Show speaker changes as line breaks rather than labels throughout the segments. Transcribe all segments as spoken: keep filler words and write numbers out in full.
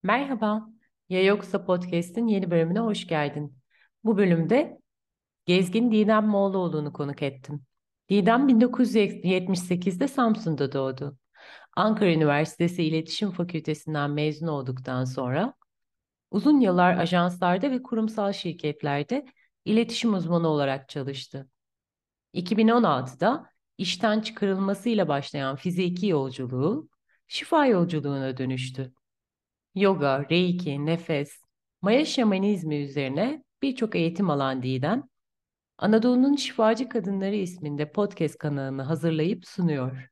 Merhaba, Ya Yoksa Podcast'in yeni bölümüne hoş geldin. Bu bölümde Gezgin Didem Moğoloğlu'nu konuk ettim. Didem bin dokuz yüz yetmiş sekizde Samsun'da doğdu. Ankara Üniversitesi İletişim Fakültesinden mezun olduktan sonra uzun yıllar ajanslarda ve kurumsal şirketlerde iletişim uzmanı olarak çalıştı. iki bin on altıda işten çıkarılmasıyla başlayan fiziki yolculuğu şifa yolculuğuna dönüştü. Yoga, Reiki, nefes, Maya şamanizmi üzerine birçok eğitim alan Didem, Anadolu'nun Şifacı Kadınları isminde podcast kanalını hazırlayıp sunuyor.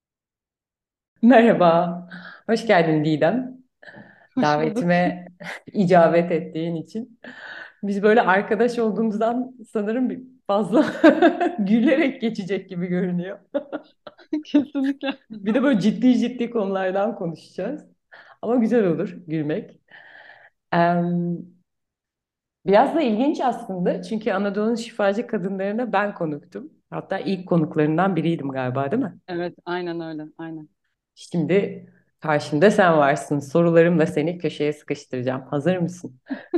Merhaba, hoş geldin Didem.
Hoş bulduk.
Davetime icabet ettiğin için. Biz böyle arkadaş olduğumuzdan sanırım bir fazla gülerek geçecek gibi görünüyor.
Kesinlikle.
Bir de böyle ciddi ciddi konulardan konuşacağız. Ama güzel olur gülmek. Em, Biraz da ilginç aslında çünkü Anadolu'nun şifacı kadınlarına ben konuktum. Hatta ilk konuklarından biriydim galiba, değil mi?
Evet, aynen öyle. Aynen.
Şimdi karşımda sen varsın. Sorularımla seni köşeye sıkıştıracağım. Hazır mısın?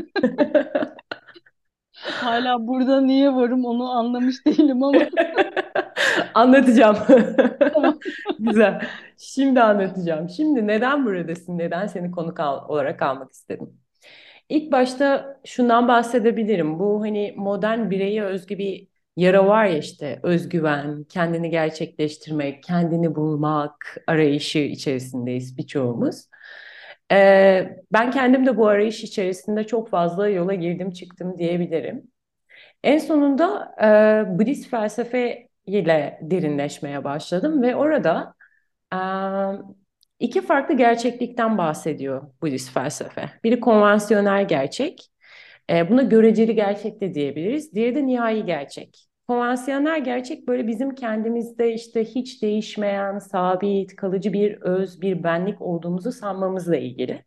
Hala burada niye varım onu anlamış değilim ama
Anlatacağım.
tamam.
Güzel. Şimdi anlatacağım. Şimdi neden buradasın? Neden seni konuk al olarak almak istedim? İlk başta şundan bahsedebilirim. Bu hani modern bireye özgü bir yara var ya, işte özgüven, kendini gerçekleştirmek, kendini bulmak arayışı içerisindeyiz birçoğumuz. Ee, ben kendim de bu arayış içerisinde çok fazla yola girdim çıktım diyebilirim. En sonunda e, Budist felsefe ile derinleşmeye başladım ve orada e, iki farklı gerçeklikten bahsediyor Budist felsefe. Biri konvansiyonel gerçek, e, buna göreceli gerçek de diyebiliriz. Diğeri de nihai gerçek. Konvansiyonel gerçek böyle bizim kendimizde işte hiç değişmeyen, sabit, kalıcı bir öz, bir benlik olduğumuzu sanmamızla ilgili.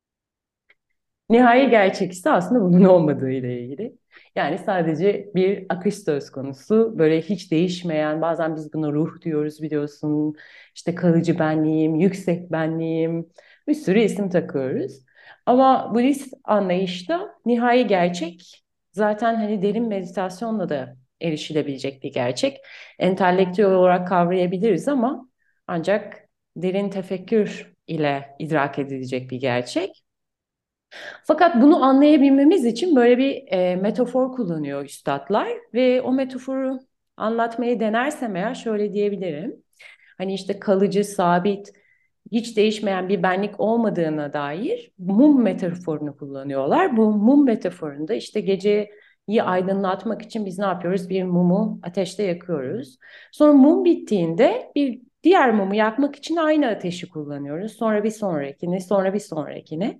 Nihai gerçek ise aslında bunun olmadığı ile ilgili. Yani sadece bir akış söz konusu. Böyle hiç değişmeyen, bazen biz buna ruh diyoruz biliyorsun. İşte kalıcı benliğim, yüksek benliğim, bir sürü isim takıyoruz. Ama Budist anlayışta nihai gerçek zaten hani derin meditasyonla da erişilebilecek bir gerçek. Entelektüel olarak kavrayabiliriz ama ancak derin tefekkür ile idrak edilecek bir gerçek. Fakat bunu anlayabilmemiz için böyle bir e, metafor kullanıyor üstadlar ve o metaforu anlatmayı denersem eğer şöyle diyebilirim. Hani işte kalıcı, sabit, hiç değişmeyen bir benlik olmadığına dair mum metaforunu kullanıyorlar. Bu mum metaforunda işte geceyi aydınlatmak için biz ne yapıyoruz? Bir mumu ateşte yakıyoruz. Sonra mum bittiğinde bir diğer mumu yakmak için aynı ateşi kullanıyoruz. Sonra bir sonrakini, sonra bir sonrakini.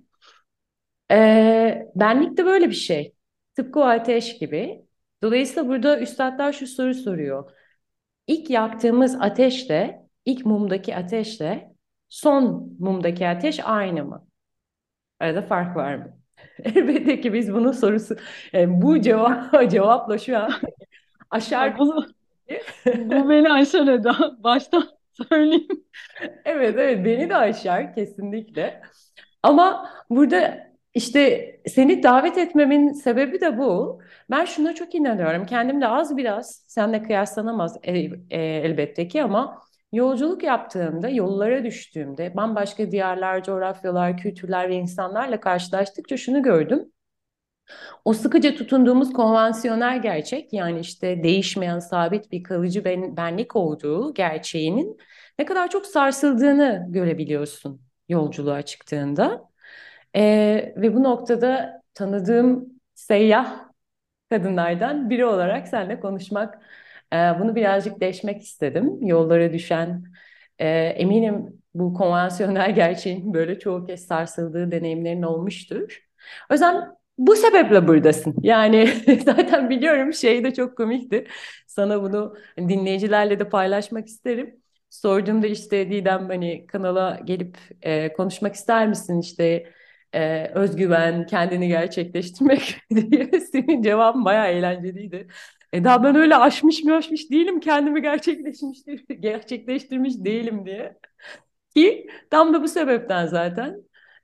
Ee, benlik de böyle bir şey. Tıpkı o ateş gibi. Dolayısıyla burada üstadlar şu soru soruyor. İlk yaktığımız ateşle, ilk mumdaki ateşle son mumdaki ateş aynı mı? Arada fark var mı? Elbette ki biz bunun sorusu, yani bu cevap, cevapla şu an aşar.
Ya bu, bu beni aşar Eda. Baştan söyleyeyim.
Evet, evet, beni de aşar kesinlikle. Ama burada işte seni davet etmemin sebebi de bu. Ben şuna çok inanıyorum. Kendimle az biraz seninle kıyaslanamaz e- e, elbette ki ama yolculuk yaptığımda, yollara düştüğümde, bambaşka diyarlar, coğrafyalar, kültürler ve insanlarla karşılaştıkça şunu gördüm. O sıkıca tutunduğumuz konvansiyonel gerçek, yani işte değişmeyen sabit bir kalıcı ben, benlik olduğu gerçeğinin ne kadar çok sarsıldığını görebiliyorsun yolculuğa çıktığında. Ee, ve bu noktada tanıdığım seyyah kadınlardan biri olarak seninle konuşmak, e, bunu birazcık deşmek istedim. Yollara düşen, e, eminim bu konvansiyonel gerçeğin böyle çoğu kez sarsıldığı deneyimlerin olmuştur. O yüzden bu sebeple buradasın. Yani zaten biliyorum, şey de çok komikti. Sana bunu dinleyicilerle de paylaşmak isterim. Sorduğumda işte Didem hani kanala gelip e, konuşmak ister misin, işte e, özgüven, kendini gerçekleştirmek diye, senin cevabın bayağı eğlenceliydi. E daha ben öyle aşmış mı aşmış değilim, kendimi gerçekleşmiş, gerçekleştirmiş değilim diye. Ki tam da bu sebepten zaten.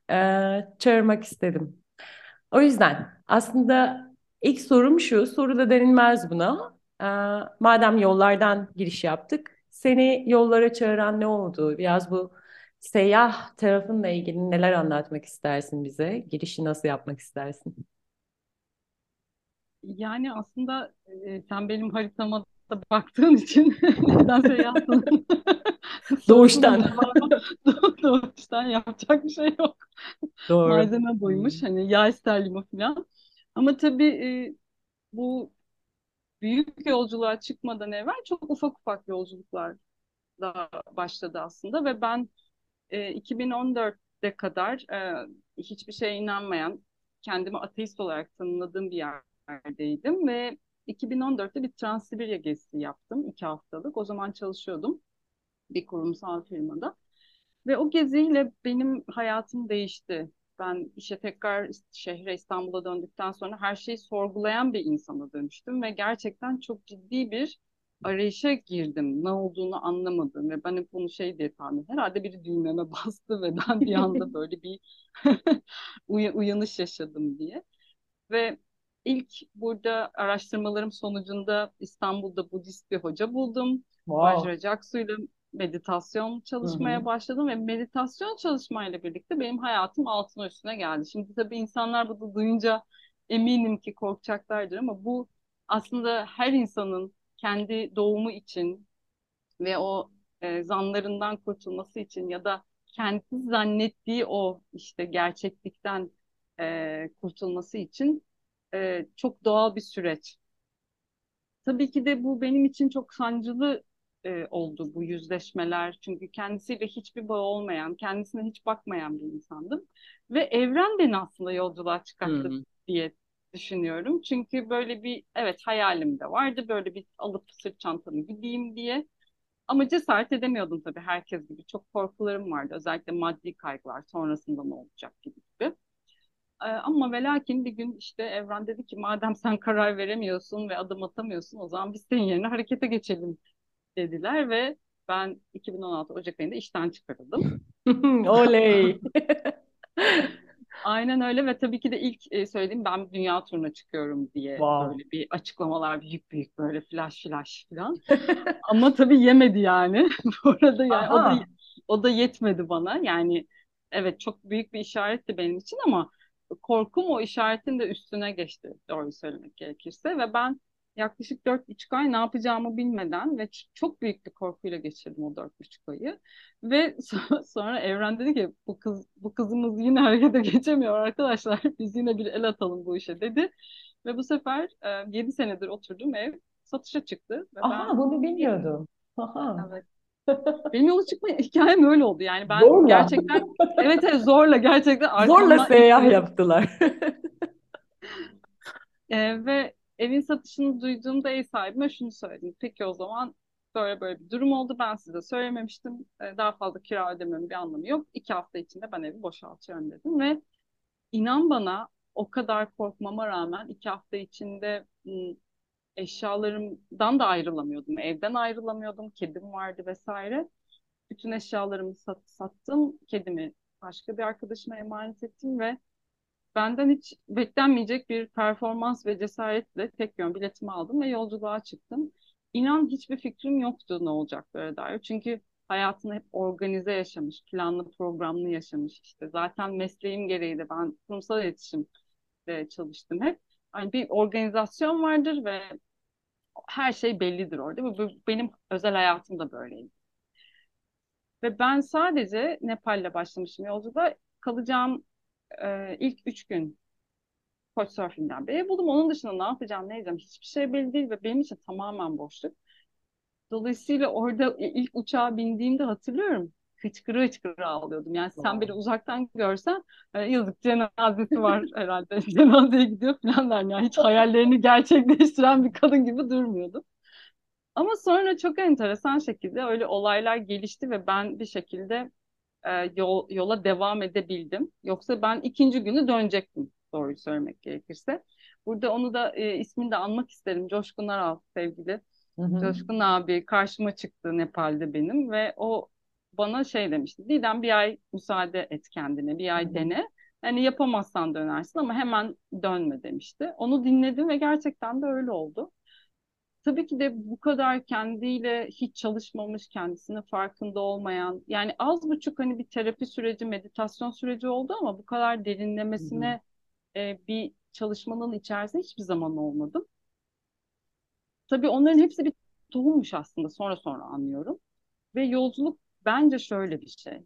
e, çağırmak istedim. O yüzden aslında ilk sorum şu, soru da denilmez buna. Ee, madem yollardan giriş yaptık, seni yollara çağıran ne oldu? Biraz bu seyyah tarafınla ilgili neler anlatmak istersin bize? Girişi nasıl yapmak istersin?
Yani aslında e, sen benim haritama da baktığın için nedense yaptın sorusunun
Doğuştan.
cevabı doğ- doğuştan yapacak bir şey yok.
Doğru.
Malzeme buymuş
Hmm.
hani yağ isterliği falan. Ama tabii e, bu büyük yolculuğa çıkmadan evvel çok ufak ufak yolculuklar da başladı aslında ve ben e, iki bin on dörtte kadar e, hiçbir şeye inanmayan, kendimi ateist olarak tanımladığım bir yerdeydim ve iki bin on dörtte bir Transsibirya gezisi yaptım, iki haftalık. O zaman çalışıyordum bir kurumsal firmada. Ve o geziyle benim hayatım değişti. Ben işe tekrar şehre İstanbul'a döndükten sonra her şeyi sorgulayan bir insana dönüştüm ve gerçekten çok ciddi bir arayışa girdim. Ne olduğunu anlamadım ve ben hep bunu şey diye tahmin herhalde biri düğmeme bastı ve ben bir anda böyle bir uy- uyanış yaşadım diye. Ve ilk burada araştırmalarım sonucunda İstanbul'da Budist bir hoca buldum.
Wow.
Vajra ile meditasyon
Hı hı.
çalışmaya başladım ve meditasyon çalışmayla birlikte benim hayatım altına üstüne geldi. Şimdi tabii insanlar bunu duyunca eminim ki korkacaklardır ama bu aslında her insanın kendi doğumu için ve o e, zanlarından kurtulması için ya da kendisi zannettiği o işte gerçeklikten e, kurtulması için e, çok doğal bir süreç. Tabii ki de bu benim için çok sancılı e, oldu bu yüzleşmeler. Çünkü kendisiyle hiçbir bağı olmayan, kendisine hiç bakmayan bir insandım. Ve evren beni aslında yolculuğa çıkarttı
Hı.
diye düşünüyorum. Çünkü böyle bir evet hayalim de vardı. Böyle bir alıp sırt çantamı gideyim diye. Ama cesaret edemiyordum tabii herkes gibi. Çok korkularım vardı. Özellikle maddi kaygılar sonrasında ne olacak gibi gibi. Ee, ama ve lakin bir gün işte evren dedi ki madem sen karar veremiyorsun ve adım atamıyorsun o zaman biz senin yerine harekete geçelim dediler ve ben iki bin on altı Ocak ayında işten çıkarıldım.
Oley.
Aynen öyle ve tabii ki de ilk e, söylediğim ben dünya turuna çıkıyorum diye
Wow.
böyle bir açıklamalar büyük büyük böyle flash flash falan. Ama tabii yemedi yani. Bu arada yani o da
Aha.
o da yetmedi bana. Yani evet çok büyük bir işaretti benim için ama korkum o işaretin de üstüne geçti doğru söylemek gerekirse ve ben yaklaşık dört buçuk ay ne yapacağımı bilmeden ve ç- çok büyük bir korkuyla geçirdim o dört buçuk ayı. Ve so- sonra Evren dedi ki bu kız bu kızımız yine harekete geçemiyor arkadaşlar. Biz yine bir el atalım bu işe dedi. Ve bu sefer e, yedi senedir oturduğum ev satışa çıktı ve
Aha,
ben
bunu
bir
bilmiyordum. Aha.
evet benim yola çıkma hikayem öyle oldu. Yani ben
Zorla.
gerçekten evet, evet zorla gerçekten
Zorla
arkamdan
seyyah
ittirip
yaptılar.
e, ve evin satışını duyduğumda ev sahibime şunu söyledim. Peki o zaman böyle böyle bir durum oldu. Ben size söylememiştim. E, daha fazla kira ödememin bir anlamı yok. İki hafta içinde ben evi boşaltıyorum dedim ve inan bana o kadar korkmama rağmen iki hafta içinde ım, eşyalarımdan da ayrılamıyordum. Evden ayrılamıyordum. Kedim vardı vesaire. Bütün eşyalarımı sat, sattım. Kedimi başka bir arkadaşıma emanet ettim ve benden hiç beklenmeyecek bir performans ve cesaretle tek yön biletimi aldım ve yolculuğa çıktım. İnan hiçbir fikrim yoktu ne olacaklara dair. Çünkü hayatını hep organize yaşamış, planlı programlı yaşamış işte. Zaten mesleğim gereği de ben kurumsal iletişimde çalıştım hep. Yani bir organizasyon vardır ve her şey bellidir orada. Bu benim özel hayatım da böyleydi. Ve ben sadece Nepal'le başlamışım yolculuğa. Kalacağım e, ilk üç gün Couchsurfing'den bir ev buldum. Onun dışında ne yapacağım, ne edeceğim hiçbir şey belli değil ve benim için tamamen boşluk. Dolayısıyla orada ilk uçağa bindiğimde hatırlıyorum. Hıçkıra hıçkıra ağlıyordum. Yani sen beni
Wow.
uzaktan görsen e, yazık cenazesi var herhalde. Cenazeye gidiyor falan der. Yani hiç hayallerini gerçekleştiren bir kadın gibi durmuyordu. Ama sonra çok enteresan şekilde öyle olaylar gelişti ve ben bir şekilde e, yol, yola devam edebildim. Yoksa ben ikinci günü dönecektim doğruyu söylemek gerekirse. Burada onu da e, ismini de anmak isterim. Coşkun Aral sevgili.
Hı hı.
Coşkun abi karşıma çıktı Nepal'de benim ve o bana şey demişti. Didem bir ay müsaade et kendine, bir
Hı
ay
hı.
dene. Hani yapamazsan dönersin ama hemen dönme demişti. Onu dinledim ve gerçekten de öyle oldu. Tabii ki de bu kadar kendiyle hiç çalışmamış, kendisinin farkında olmayan, yani az buçuk hani bir terapi süreci, meditasyon süreci oldu ama bu kadar
Hı hı.
derinlemesine e, bir çalışmanın içerisinde hiçbir zaman olmadım. Tabii onların hepsi bir tohummuş aslında, sonra sonra anlıyorum. Ve yolculuk bence şöyle bir şey.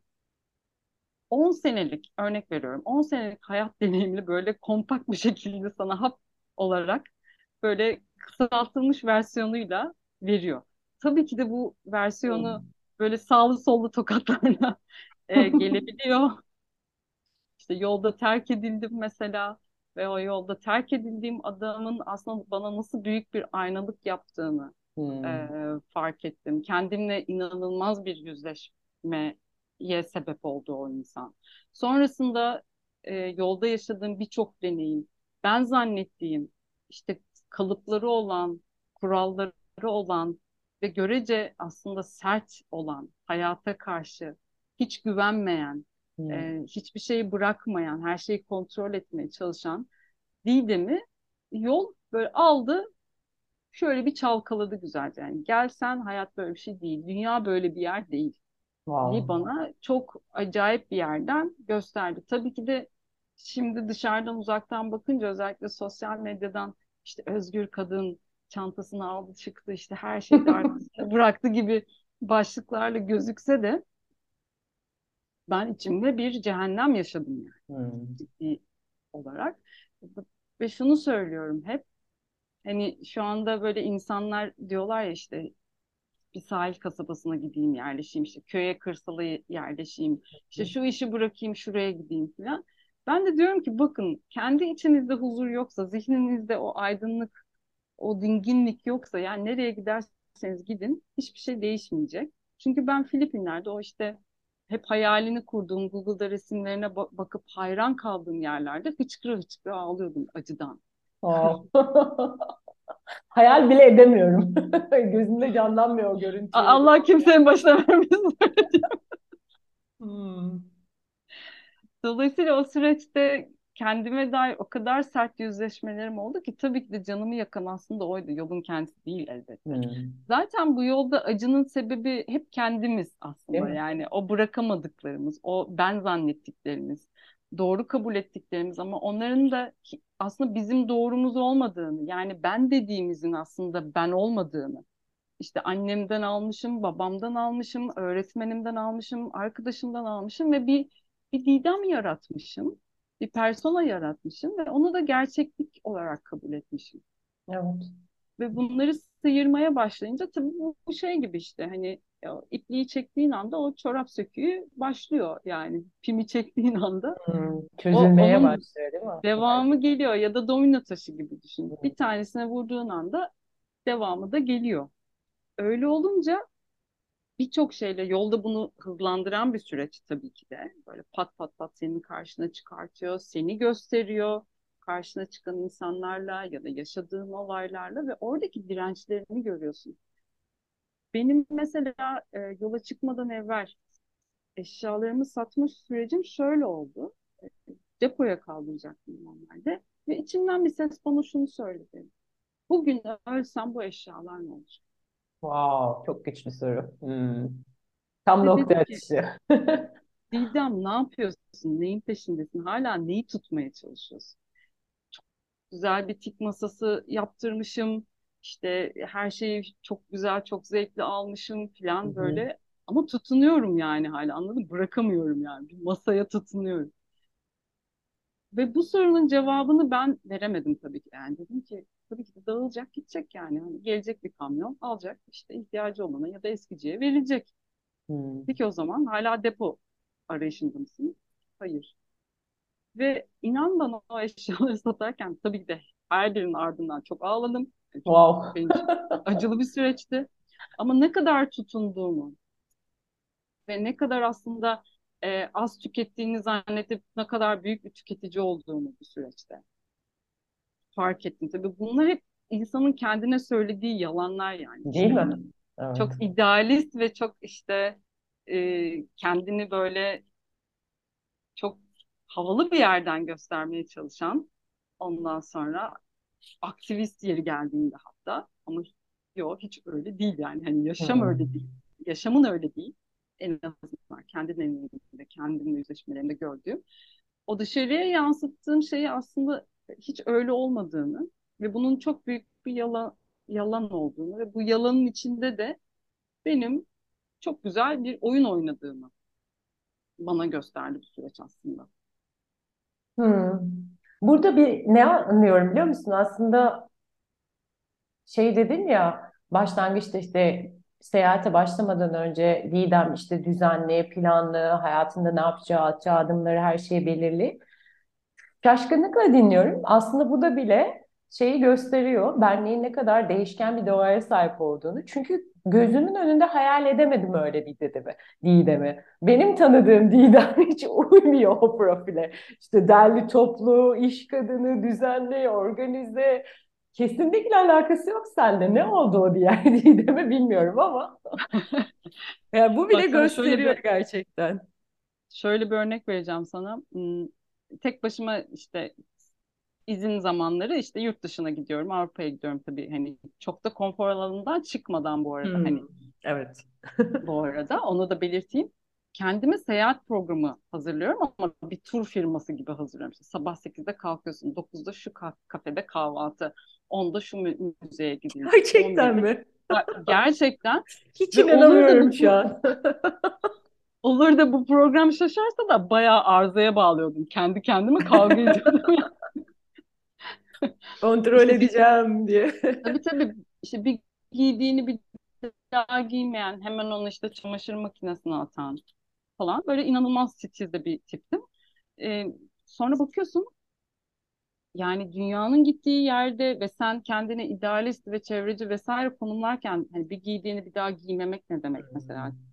On senelik, örnek veriyorum, on senelik hayat deneyimini böyle kompakt bir şekilde sana hap olarak böyle kısaltılmış versiyonuyla veriyor. Tabii ki de bu versiyonu böyle sağlı sollu tokatlarla e, gelebiliyor. İşte yolda terk edildim mesela ve o yolda terk edildiğim adamın aslında bana nasıl büyük bir aynalık yaptığını
Hı.
e, fark ettim. Kendimle inanılmaz bir yüzleşmeye sebep oldu o insan. Sonrasında e, yolda yaşadığım birçok deneyim, ben zannettiğim işte kalıpları olan, kuralları olan ve görece aslında sert olan, hayata karşı hiç güvenmeyen,
Hı.
e, hiçbir şeyi bırakmayan, her şeyi kontrol etmeye çalışan Didem'i yol böyle aldı, şöyle bir çalkaladı güzelce. Yani gel sen, hayat böyle bir şey değil, dünya böyle bir yer değil. Li
Wow.
bana çok acayip bir yerden gösterdi. Tabii ki de şimdi dışarıdan uzaktan bakınca, özellikle sosyal medyadan işte özgür kadın çantasını aldı çıktı, işte her şeyi de arkasında bıraktı gibi başlıklarla gözükse de ben içimde bir cehennem yaşadım yani,
Hı.
ciddi olarak. Ve şunu söylüyorum hep, hani şu anda böyle insanlar diyorlar ya işte bir sahil kasabasına gideyim yerleşeyim, işte köye kırsala yerleşeyim, işte şu işi bırakayım şuraya gideyim falan. Ben de diyorum ki bakın, kendi içinizde huzur yoksa, zihninizde o aydınlık, o dinginlik yoksa, yani nereye giderseniz gidin hiçbir şey değişmeyecek. Çünkü ben Filipinler'de o işte hep hayalini kurduğum, Google'da resimlerine ba- bakıp hayran kaldığım yerlerde hıçkıra hıçkıra ağlıyordum acıdan.
Wow. Hayal bile edemiyorum. Gözümde canlanmıyor o
A-
görüntüleri.
Allah kimsenin başına vermesin.
Hmm.
Dolayısıyla o süreçte kendime dair o kadar sert yüzleşmelerim oldu ki, tabii ki de canımı yakan aslında oydu. Yolun kendisi değil elbette.
Hmm.
Zaten bu yolda acının sebebi hep kendimiz
Değil
aslında.
mi?
Yani o bırakamadıklarımız, o ben zannettiklerimiz, doğru kabul ettiklerimiz ama onların da aslında bizim doğrumuz olmadığını, yani ben dediğimizin aslında ben olmadığını, işte annemden almışım, babamdan almışım, öğretmenimden almışım, arkadaşımdan almışım ve bir bir Didem yaratmışım, bir persona yaratmışım ve onu da gerçeklik olarak kabul etmişim.
Evet.
Ve bunları sıyırmaya başlayınca tabii bu, bu şey gibi işte, hani ya, ipliği çektiğin anda o çorap söküğü başlıyor, yani pimi çektiğin anda
Hmm.
o
Çözülmeye
onun
başlıyor değil mi?
devamı geliyor, ya da domino taşı gibi düşün.
Hmm.
Bir tanesine vurduğun anda devamı da geliyor. Öyle olunca birçok şeyle yolda bunu hızlandıran bir süreç tabii ki de. Böyle pat pat pat senin karşına çıkartıyor, seni gösteriyor karşına çıkan insanlarla ya da yaşadığın olaylarla ve oradaki dirençlerini görüyorsun. Benim mesela e, yola çıkmadan evvel eşyalarımı satma sürecim şöyle oldu. Depoya kaldıracaktım normalde ve içimden bir ses bana şunu söyledi: bugün ölsem bu eşyalar ne olacak?
Wow, çok güçlü soru. Hmm. Tam
Ve
nokta
dedim ki
atışı.
Didem, ne yapıyorsun? Neyin peşindesin? Hala neyi tutmaya çalışıyorsun? Güzel bir tik masası yaptırmışım. İşte her şeyi çok güzel, çok zevkli almışım
Hı
falan
hı.
böyle. Ama tutunuyorum yani hala, anladın mı? Bırakamıyorum yani. Bir masaya tutunuyorum. Ve bu sorunun cevabını ben veremedim tabii ki. Yani dedim ki tabii ki de dağılacak, gidecek yani. Hani gelecek bir kamyon alacak, işte ihtiyacı olana ya da eskiciye verilecek.
Hmm.
Peki o zaman hala depo arayışında mısın? Hayır. Ve inan bana, o eşyaları satarken tabii ki de her birinin ardından çok ağladım. Yani çok
Wow.
benim için acılı bir süreçti. Ama ne kadar tutunduğumu ve ne kadar aslında e, az tükettiğini zannedip ne kadar büyük bir tüketici olduğumu bu süreçte fark ettim. Tabii bunlar hep insanın kendine söylediği yalanlar yani.
Değil
İşte
mi?
hani
Evet.
çok idealist ve çok işte e, kendini böyle çok havalı bir yerden göstermeye çalışan, ondan sonra aktivist yeri geldiğinde hatta, ama yok, hiç öyle değil yani, hani yaşam öyle değil.
Hmm.
Yaşamın öyle değil. En azından kendi deneyimimde, kendimle yüzleşmelerimde gördüğüm. O dışarıya yansıttığım şeyi aslında hiç öyle olmadığını ve bunun çok büyük bir yalan, yalan olduğunu ve bu yalanın içinde de benim çok güzel bir oyun oynadığımı bana gösterdi bu süreç aslında.
Hmm. Burada bir ne anlıyorum biliyor musun? Aslında şey dedin ya, başlangıçta işte seyahate başlamadan önce Didem işte düzenli, planlı, hayatında ne yapacağı, atacağı adımları her şeyi belirli. Şaşkınlıkla dinliyorum. Aslında bu da bile şeyi gösteriyor. Benliğin ne kadar değişken bir doğaya sahip olduğunu. Çünkü gözümün önünde hayal edemedim öyle bir Didem'i. Didem'i. Benim tanıdığım Didem hiç uymuyor o profile. İşte derli toplu, iş kadını, düzenli, organize. Kesinlikle alakası yok sende. Ne oldu o diğer Didem'i bilmiyorum ama. Yani bu bile
Bak sana şöyle
gösteriyor
bir
gerçekten.
şöyle bir örnek vereceğim sana. Hmm, Tek başıma işte izin zamanları işte yurt dışına gidiyorum, Avrupa'ya gidiyorum tabii, hani çok da konfor alanından çıkmadan, bu arada
Hmm,
hani,
evet.
bu arada onu da belirteyim. Kendime seyahat programı hazırlıyorum ama bir tur firması gibi hazırlıyorum. İşte sabah sekizde kalkıyorsun, dokuzda şu ka- kafede kahvaltı, onda şu mü- müzeye gidilecek,
Gerçekten
on birde
mi?
gerçekten.
Hiç
Ve olur da
inanamıyorum
bu
şu
pro-
an.
olur da bu program şaşarsa da bayağı arızaya bağlıyordum. Kendi kendime kavga ediyordum.
Kontrol
İşte bir
edeceğim diye.
tabii tabii işte bir giydiğini bir daha giymeyen, hemen onu işte çamaşır makinesine atan falan, böyle inanılmaz titizde bir tiptim. Ee, Sonra bakıyorsun, yani dünyanın gittiği yerde ve sen kendini idealist ve çevreci vesaire konumlarken, hani bir giydiğini bir daha giymemek ne demek mesela?
Hmm.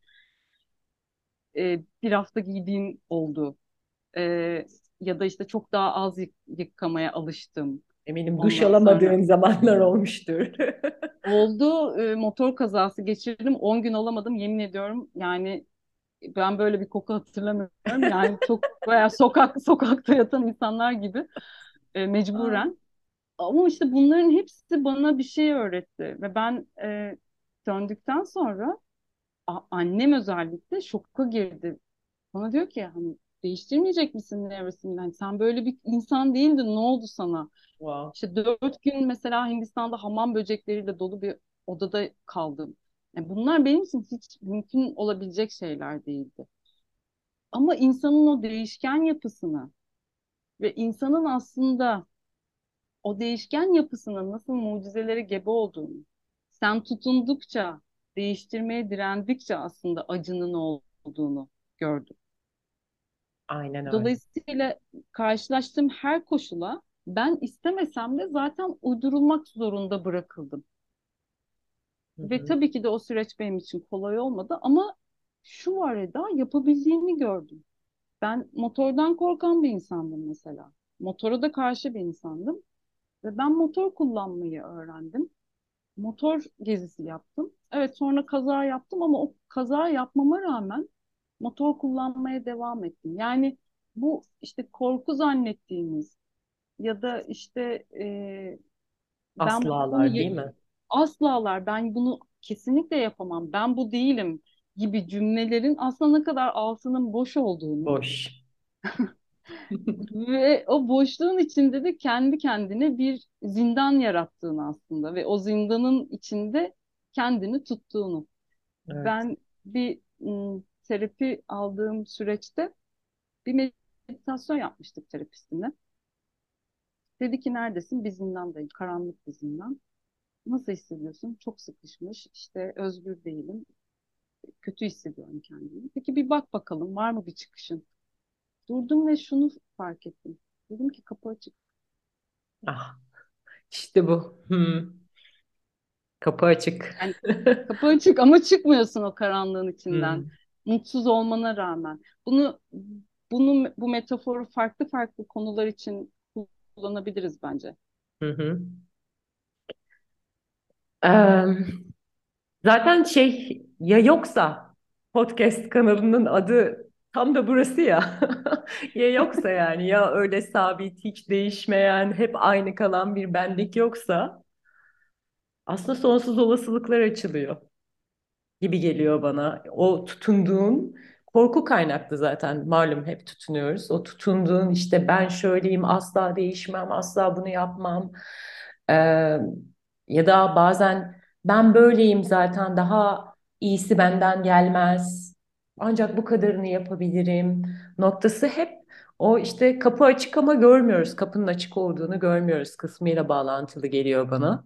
Ee, bir hafta giydiğin oldu. Ee, Ya da işte çok daha az yık- yıkamaya alıştım.
Eminim duş
Ondan sonra
alamadığın zamanlar olmuştur.
oldu, e, motor kazası geçirdim, on gün olamadım, yemin ediyorum yani. Ben böyle bir koku hatırlamıyorum. Yani çok bayağı sokak sokakta yatan insanlar gibi, e,
Ay.
mecburen. Ama işte bunların hepsi bana bir şey öğretti ve ben e, döndükten sonra a- annem özellikle şoka girdi. Bana diyor ki, hani değiştirmeyecek misin nevresini? Hani sen böyle bir insan değildin. Ne oldu sana?
Wow.
İşte dört gün mesela Hindistan'da hamam böcekleriyle dolu bir odada kaldım. Yani bunlar benim için hiç mümkün olabilecek şeyler değildi. Ama insanın o değişken yapısını ve insanın aslında o değişken yapısının nasıl mucizelere gebe olduğunu, sen tutundukça, değiştirmeye direndikçe aslında acının olduğunu gördüm.
Aynen öyle.
Dolayısıyla karşılaştığım her koşula ben istemesem de zaten uydurulmak zorunda bırakıldım.
Hı
Ve
hı.
tabii ki de o süreç benim için kolay olmadı ama şu var, Eda, yapabildiğimi gördüm. Ben motordan korkan bir insandım mesela. Motora da karşı bir insandım. Ve ben motor kullanmayı öğrendim. Motor gezisi yaptım. Evet, sonra kaza yaptım ama o kaza yapmama rağmen motor kullanmaya devam ettim. Yani bu işte korku zannettiğimiz ya da işte e, ben bunu
Aslalar
ye-
değil mi?
aslalar, ben bunu kesinlikle yapamam, ben bu değilim gibi cümlelerin aslında ne kadar altının boş olduğunu
Boş.
ve o boşluğun içinde de kendi kendine bir zindan yarattığını aslında ve o zindanın içinde kendini tuttuğunu.
Evet.
Ben bir ım, terapi aldığım süreçte bir meditasyon yapmıştık terapistimle. Dedi ki, neredesin? Bir zindandayım. Karanlık bir zindan. Nasıl hissediyorsun? Çok sıkışmış. İşte özgür değilim. Kötü hissediyorum kendimi. Peki bir bak bakalım, var mı bir çıkışın? Durdum ve şunu fark ettim. Dedim ki, kapı açık.
Ah, işte bu. Hmm. Kapı açık.
Yani kapı açık ama çıkmıyorsun o karanlığın içinden.
Hmm.
Mutsuz olmana rağmen. Bunu bunu bu metaforu farklı farklı konular için kullanabiliriz bence.
Hı hı. Em, zaten şey ya yoksa. podcast kanalının adı tam da burası ya. Ya yoksa yani ya öyle sabit, hiç değişmeyen, hep aynı kalan bir benlik yoksa aslında sonsuz olasılıklar açılıyor gibi geliyor bana. O tutunduğun korku kaynaklı zaten malum hep tutunuyoruz. O tutunduğun işte ben şöyleyim asla değişmem, asla bunu yapmam. Ee, Ya da bazen ben böyleyim zaten daha iyisi benden gelmez. Ancak bu kadarını yapabilirim. Noktası hep o işte kapı açık ama görmüyoruz. Kapının açık olduğunu görmüyoruz kısmıyla bağlantılı geliyor bana.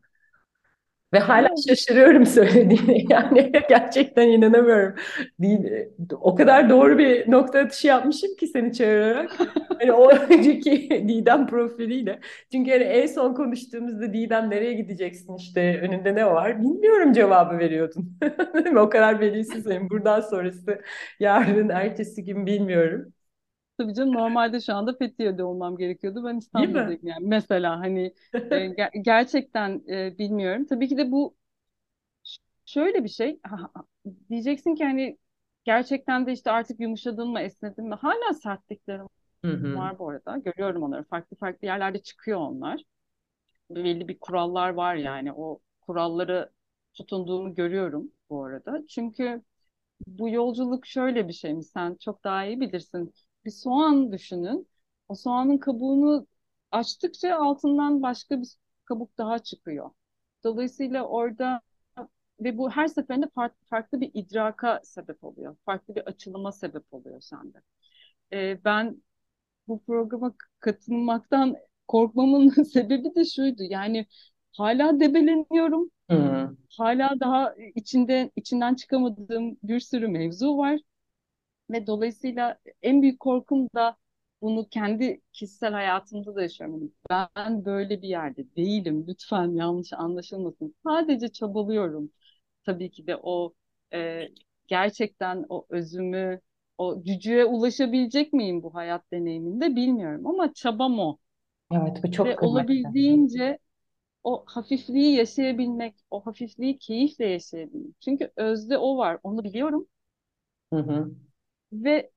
Ve hala
Evet.
şaşırıyorum söylediğine. Yani gerçekten inanamıyorum. Değil, o kadar doğru bir nokta atışı yapmışım ki seni çağırarak. Hani o önceki Didem profiliyle. Çünkü hani en son konuştuğumuzda Didem nereye gideceksin işte önünde ne var? Bilmiyorum cevabı veriyordun. Değil mi? O kadar belirsiz. Yani buradan sonrası yarın ertesi gün bilmiyorum.
Tabii canım, normalde şu anda Fethiye'de olmam gerekiyordu. Ben
Değil mi?
İstanbul'dayım yani. Mesela hani e, ger- gerçekten e, bilmiyorum. Tabii ki de bu ş- şöyle bir şey. Ha- ha- diyeceksin ki hani gerçekten de işte artık yumuşadın mı, esnedin mi? Hala sertliklerim
Hı hı.
var bu arada. Görüyorum onları. Farklı farklı yerlerde çıkıyor onlar. Belli bir kurallar var yani. O kuralları tutunduğumu görüyorum bu arada. Çünkü bu yolculuk şöyle bir şey mi? Sen çok daha iyi bilirsin. Bir soğan düşünün. O soğanın kabuğunu açtıkça altından başka bir kabuk daha çıkıyor. Dolayısıyla orada ve bu her seferinde farklı, farklı bir idraka sebep oluyor. Farklı bir açılıma sebep oluyor sende. Ee, ben bu programa katılmaktan korkmamın sebebi de şuydu. Yani hala debeleniyorum.
Hı.
Hala daha içinde içinden çıkamadığım bir sürü mevzu var. Ve dolayısıyla en büyük korkum da bunu kendi kişisel hayatımda da yaşıyorum. Ben böyle bir yerde değilim. Lütfen yanlış anlaşılmasın. Sadece çabalıyorum. Tabii ki de o e, gerçekten o özümü, o gücüye ulaşabilecek miyim bu hayat deneyiminde bilmiyorum. Ama çabam o.
Evet, bu çok
Ve
kıymetli.
olabildiğince o hafifliği yaşayabilmek, o hafifliği keyifle yaşayabilmek. Çünkü özde o var, onu biliyorum.
Hı hı.
Ve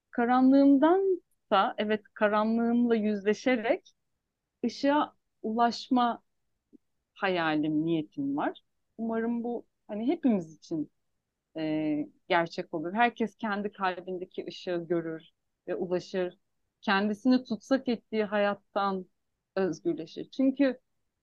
karanlığımdansa, evet, karanlığımla yüzleşerek ışığa ulaşma hayalim, niyetim var. Umarım bu hani hepimiz için e, gerçek olur. Herkes kendi kalbindeki ışığı görür ve ulaşır. Kendisini tutsak ettiği hayattan özgürleşir. Çünkü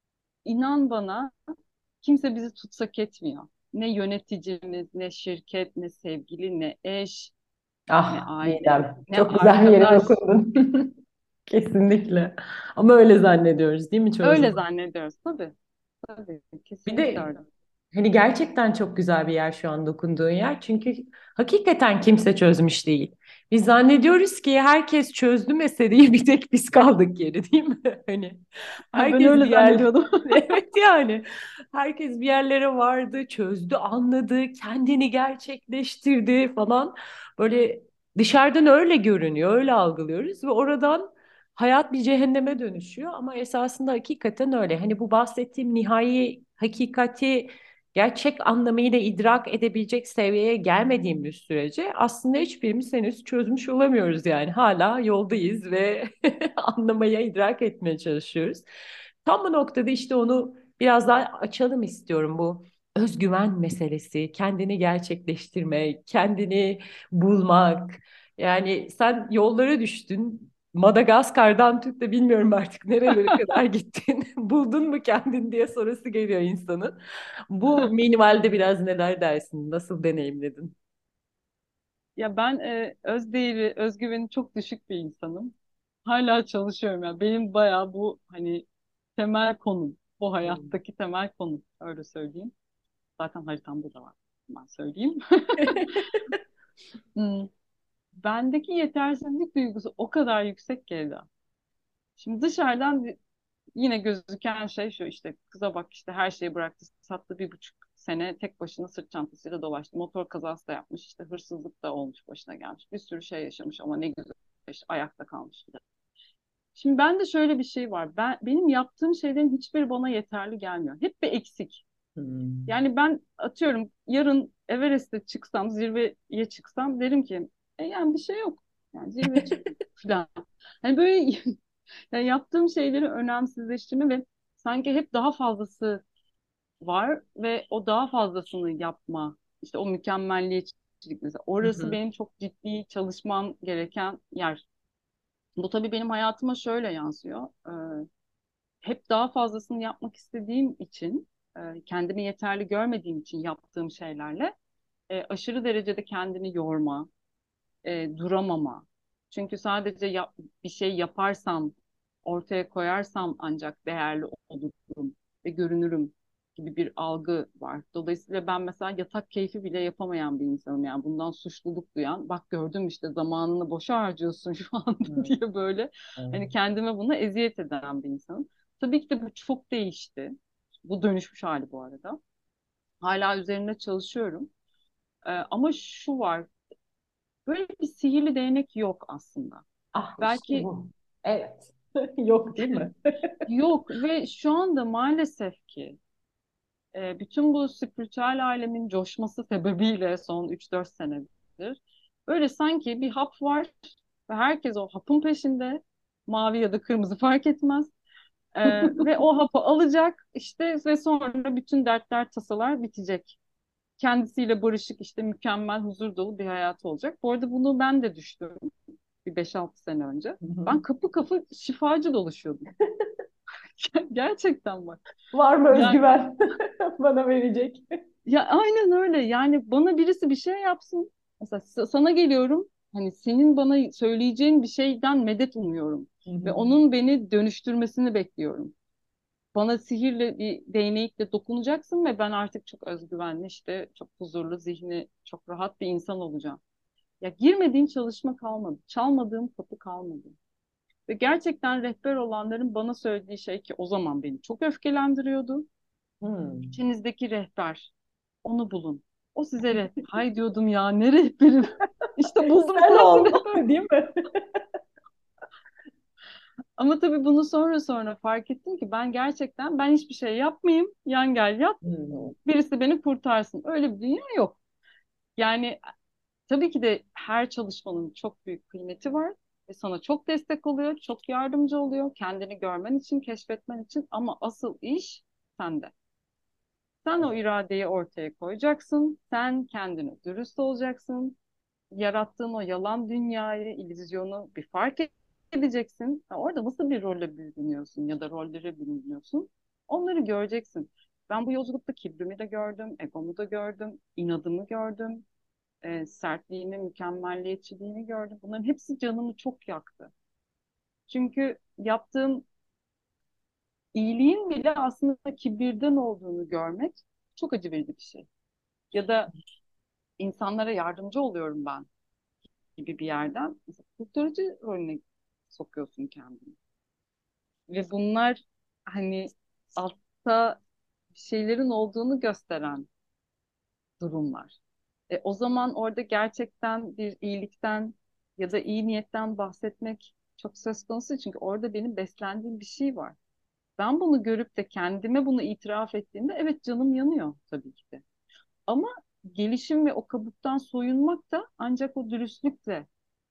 inan bana, kimse bizi tutsak etmiyor. Ne yöneticimiz, ne şirket, ne sevgili, ne eş, ne
Ah
aile,
Didem,
ne
çok güzel bir yere
arkadaş.
dokundun. Kesinlikle. Ama öyle zannediyoruz değil mi çoğu
Öyle
zaman?
zannediyoruz tabii. Tabii,
Bir
kesinlikle
de
öyle.
hani gerçekten çok güzel bir yer şu an dokunduğun yer. Çünkü hakikaten kimse çözmüş değil. Biz zannediyoruz ki herkes çözdü meseleyi bir tek biz kaldık geri değil mi? Hani
Ben
herkes
öyle
bir yer
zannediyordum.
evet yani herkes bir yerlere vardı, çözdü, anladı, kendini gerçekleştirdi falan. Böyle dışarıdan öyle görünüyor, öyle algılıyoruz ve oradan hayat bir cehenneme dönüşüyor ama esasında hakikaten öyle. Hani bu bahsettiğim nihai hakikati gerçek anlamıyla idrak edebilecek seviyeye gelmediğimiz sürece aslında hiçbirimiz henüz çözmüş olamıyoruz yani. Hala yoldayız ve anlamaya, idrak etmeye çalışıyoruz. Tam bu noktada işte onu biraz daha açalım istiyorum bu özgüven meselesi, kendini gerçekleştirmek, kendini bulmak. Yani sen yollara düştün. Madagaskar'dan tut da bilmiyorum artık nerelere kadar gittin. Buldun mu kendini diye sorusu geliyor insanın. Bu minimalde biraz neler dersin? Nasıl deneyimledin?
Ya ben e, özdeğeri, özgüveni çok düşük bir insanım. Hala çalışıyorum ya. Benim bayağı bu hani temel konum. Bu
Hmm.
hayattaki temel konum. Öyle söyleyeyim. Zaten haritamda da var. Ben söyleyeyim. Hmm. Bendeki yetersizlik duygusu o kadar yüksek ki Eda. Şimdi dışarıdan yine gözüken şey şu: işte kıza bak, işte her şeyi bıraktı, sattı, bir buçuk sene tek başına sırt çantasıyla dolaştı. Motor kazası da yapmış, işte hırsızlık da olmuş, başına gelmiş. Bir sürü şey yaşamış ama ne güzel, işte ayakta kalmış. Şimdi ben de şöyle bir şey var. Ben benim yaptığım şeylerin hiçbiri bana yeterli gelmiyor. Hep bir eksik.
Hmm.
Yani ben atıyorum yarın Everest'e çıksam, zirveye çıksam derim ki e yani bir şey yok. Yani zirveye çıktım falan. Hani böyle yani yaptığım şeyleri önemsizleştirme ve sanki hep daha fazlası var ve o daha fazlasını yapma. İşte o mükemmelliyetçilik mesela.
Hı
Orası
hı.
benim çok ciddi çalışmam gereken yer. Bu tabii benim hayatıma şöyle yansıyor. Ee, hep daha fazlasını yapmak istediğim için, e, kendimi yeterli görmediğim için yaptığım şeylerle e, aşırı derecede kendini yorma, e, duramama. Çünkü sadece yap- bir şey yaparsam, ortaya koyarsam ancak değerli olurum ve görünürüm gibi bir algı var. Dolayısıyla ben mesela yatak keyfi bile yapamayan bir insanım. Yani bundan suçluluk duyan, bak gördüm işte zamanını boşa harcıyorsun şu anda
Hı.
diye böyle
Evet.
hani kendime buna eziyet eden bir insanım. Tabii ki de bu çok değişti. Bu dönüşmüş hali bu arada. Hala üzerine çalışıyorum. Ee, ama şu var, böyle bir sihirli değnek yok aslında.
Ah işte
Belki
bu. Evet. Yok değil mi?
yok ve şu anda maalesef ki e, bütün bu spiritüel alemin coşması sebebiyle son üç dört senedir böyle sanki bir hap var ve herkes o hapın peşinde, mavi ya da kırmızı fark etmez. E, ve o hapı alacak işte ve sonra bütün dertler tasalar bitecek. Kendisiyle barışık işte mükemmel huzur dolu bir hayatı olacak. Bu arada bunu ben de düştüm bir beş altı sene önce.
Hı hı.
Ben kapı kapı şifacı dolaşıyordum. Gerçekten bak.
Var mı
Yani
özgüven bana verecek?
ya aynen öyle. Yani bana birisi bir şey yapsın. Mesela sa- sana geliyorum. Hani senin bana söyleyeceğin bir şeyden medet umuyorum.
Hı
Ve
hı.
onun beni dönüştürmesini bekliyorum. Bana sihirle bir değnekle dokunacaksın ve ben artık çok özgüvenli, işte çok huzurlu, zihni çok rahat bir insan olacağım. Ya girmediğim çalışma kalmadı. Çalmadığım kapı kalmadı. Ve gerçekten rehber olanların bana söylediği şey ki o zaman beni çok öfkelendiriyordu.
Hmm.
İçinizdeki rehber, onu bulun. O size rehber. Hay diyordum ya ne rehberim? İşte buldum
Sen
sensin
ol,
rehber.
değil mi?
Ama tabii bunu sonra sonra fark ettim ki ben gerçekten ben hiçbir şey yapmayayım. Yan gel yat.
Hmm.
Birisi beni kurtarsın. Öyle bir dünya yok. Yani tabii ki de her çalışmanın çok büyük kıymeti var. Ve sana çok destek oluyor, çok yardımcı oluyor. Kendini görmen için, keşfetmen için. Ama asıl iş sende. Sen o iradeyi ortaya koyacaksın. Sen kendine dürüst olacaksın. Yarattığın o yalan dünyayı, illüzyonu bir fark edeceksin. Ha, orada nasıl bir rolle bürünüyorsun ya da rollere bürünüyorsun? Onları göreceksin. Ben bu yolculukta kibrimi de gördüm, egomu da gördüm, inadımı gördüm, e, sertliğimi, mükemmelliyetçiliğimi gördüm. Bunların hepsi canımı çok yaktı. Çünkü yaptığım iyiliğin bile aslında kibirden olduğunu görmek çok acı verici bir şey. Ya da insanlara yardımcı oluyorum ben gibi bir yerden mesela kurtarıcı rolüne sokuyorsun kendini. Ve bunlar hani altta bir şeylerin olduğunu gösteren durumlar. E, o zaman orada gerçekten bir iyilikten ya da iyi niyetten bahsetmek çok söz konusu çünkü orada benim beslendiğim bir şey var. Ben bunu görüp de kendime bunu itiraf ettiğimde evet canım yanıyor tabii ki de. Ama gelişim ve o kabuktan soyunmak da ancak o dürüstlükle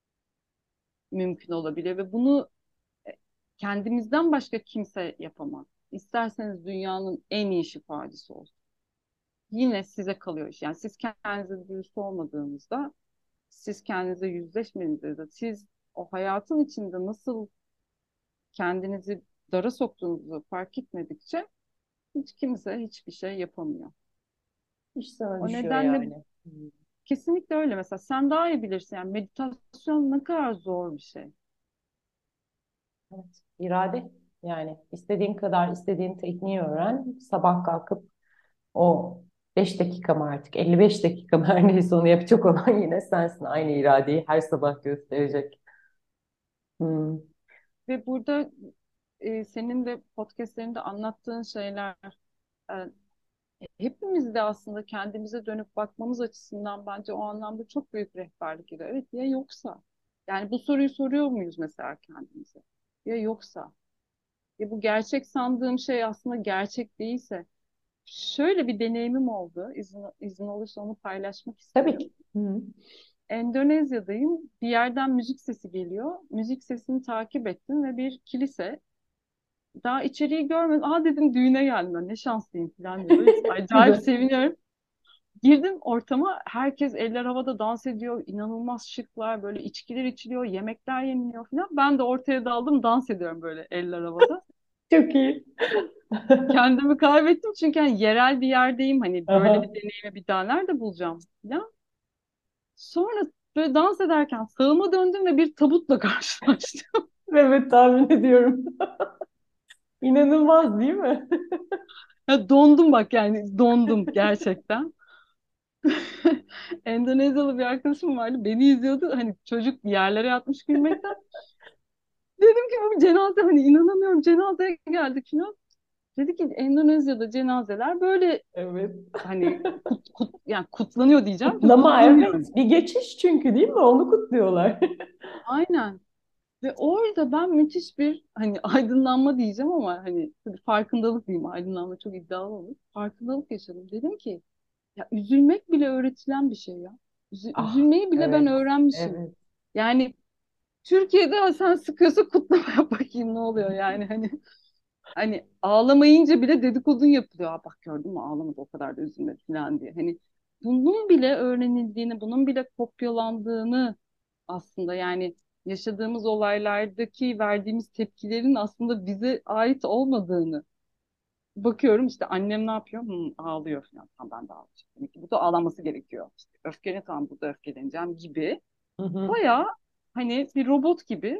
mümkün olabilir ve bunu e, kendimizden başka kimse yapamaz. İsterseniz dünyanın en iyi şifacısı olsun. Yine size kalıyor iş. Yani siz kendinize dürüst olmadığınızda, siz kendinize yüzleşmediğinizde, siz o hayatın içinde nasıl kendinizi dara soktuğunuzu fark etmedikçe hiç kimse hiçbir şey yapamıyor.
İş sana
O
düşüyor
nedenle
yani. Hmm.
kesinlikle öyle. Mesela sen daha iyi bilirsin. Yani meditasyon ne kadar zor bir şey.
Evet. İrade. Yani istediğin kadar istediğin tekniği öğren. Sabah kalkıp o beş dakika mı artık elli beş dakika mı her neyse onu yapacak olan yine sensin. Aynı iradeyi her sabah gösterecek. Hmm.
Ve burada e, senin de podcastlerinde anlattığın şeyler e, hepimiz de aslında kendimize dönüp bakmamız açısından bence o anlamda çok büyük rehberlik ediyor. Evet ya yoksa? Yani bu soruyu soruyor muyuz mesela kendimize? Ya yoksa? Ya bu gerçek sandığım şey aslında gerçek değilse? Şöyle bir deneyimim oldu. İzin, izin olursa onu paylaşmak
Tabii
isterim.
ki. Hı.
Endonezya'dayım. Bir yerden müzik sesi geliyor. Müzik sesini takip ettim ve bir kilise. Daha içeriği görmedim. Aa dedim, düğüne geldim ben. Ne şanslıyım falan diye. Böyle acayip
Güzel.
seviniyorum. Girdim ortama. Herkes eller havada dans ediyor. İnanılmaz şıklar. Böyle içkiler içiliyor. Yemekler yeniliyor falan. Ben de ortaya daldım. Dans ediyorum böyle eller havada.
Çok iyi.
Kendimi kaybettim çünkü hani yerel bir yerdeyim. Hani böyle bir
Aha.
deneyimi bir daha nerede bulacağım falan. Sonra böyle dans ederken sağıma döndüm ve bir tabutla karşılaştım.
Evet, tahmin ediyorum. İnanılmaz değil mi?
Ya dondum bak, yani dondum gerçekten. Endonezyalı bir arkadaşım vardı. Beni izliyordu. Hani çocuk yerlere yatmış gülmekten. Dedim ki bu cenaze, hani inanamıyorum, cenazeye geldik falan. Dedi ki Endonezya'da cenazeler böyle,
Evet.
hani kut, kut, yani kutlanıyor diyeceğim ki
Kutlama,
kutlanıyor.
evet. Bir geçiş çünkü değil mi? Onu kutluyorlar.
Aynen. Ve orada ben müthiş bir hani aydınlanma diyeceğim ama hani tabii farkındalık diyeyim. Aydınlanma çok iddialı olur. Farkındalık yaşadım. Dedim ki ya üzülmek bile öğretilen bir şey ya. Üzü-
Ah,
üzülmeyi bile ben
evet.
öğrenmişim.
Evet.
Yani Türkiye'de "Ha, sen sıkıyorsa kutlama yap bakayım ne oluyor yani hani hani ağlamayınca bile dedikodun yapılıyor. Aa, bak gördün mü, ağlamadı, o kadar da üzülmedi falan diye. Hani bunun bile öğrenildiğini, bunun bile kopyalandığını, aslında yani yaşadığımız olaylardaki verdiğimiz tepkilerin aslında bize ait olmadığını bakıyorum. İşte annem ne yapıyor? Hmm, ağlıyor falan. Tamam, ben de ağlayacağım. Demek ki bu da ağlaması gerekiyor. İşte öfkeni, tamam, burada öfkeleneceğim gibi.
Hı hı.
Bayağı hani bir robot gibi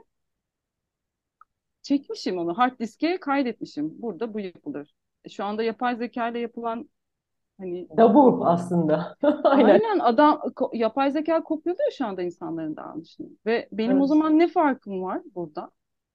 çekmişim onu. Hard diske kaydetmişim. Burada bu yapılır. E, şu anda yapay zeka ile yapılan hani
Da bu
robot,
aslında. Aynen.
aynen adam ko- yapay zeka kopyalıyor şu anda insanların davranışını. Ve benim o
Evet.
zaman ne farkım var burada?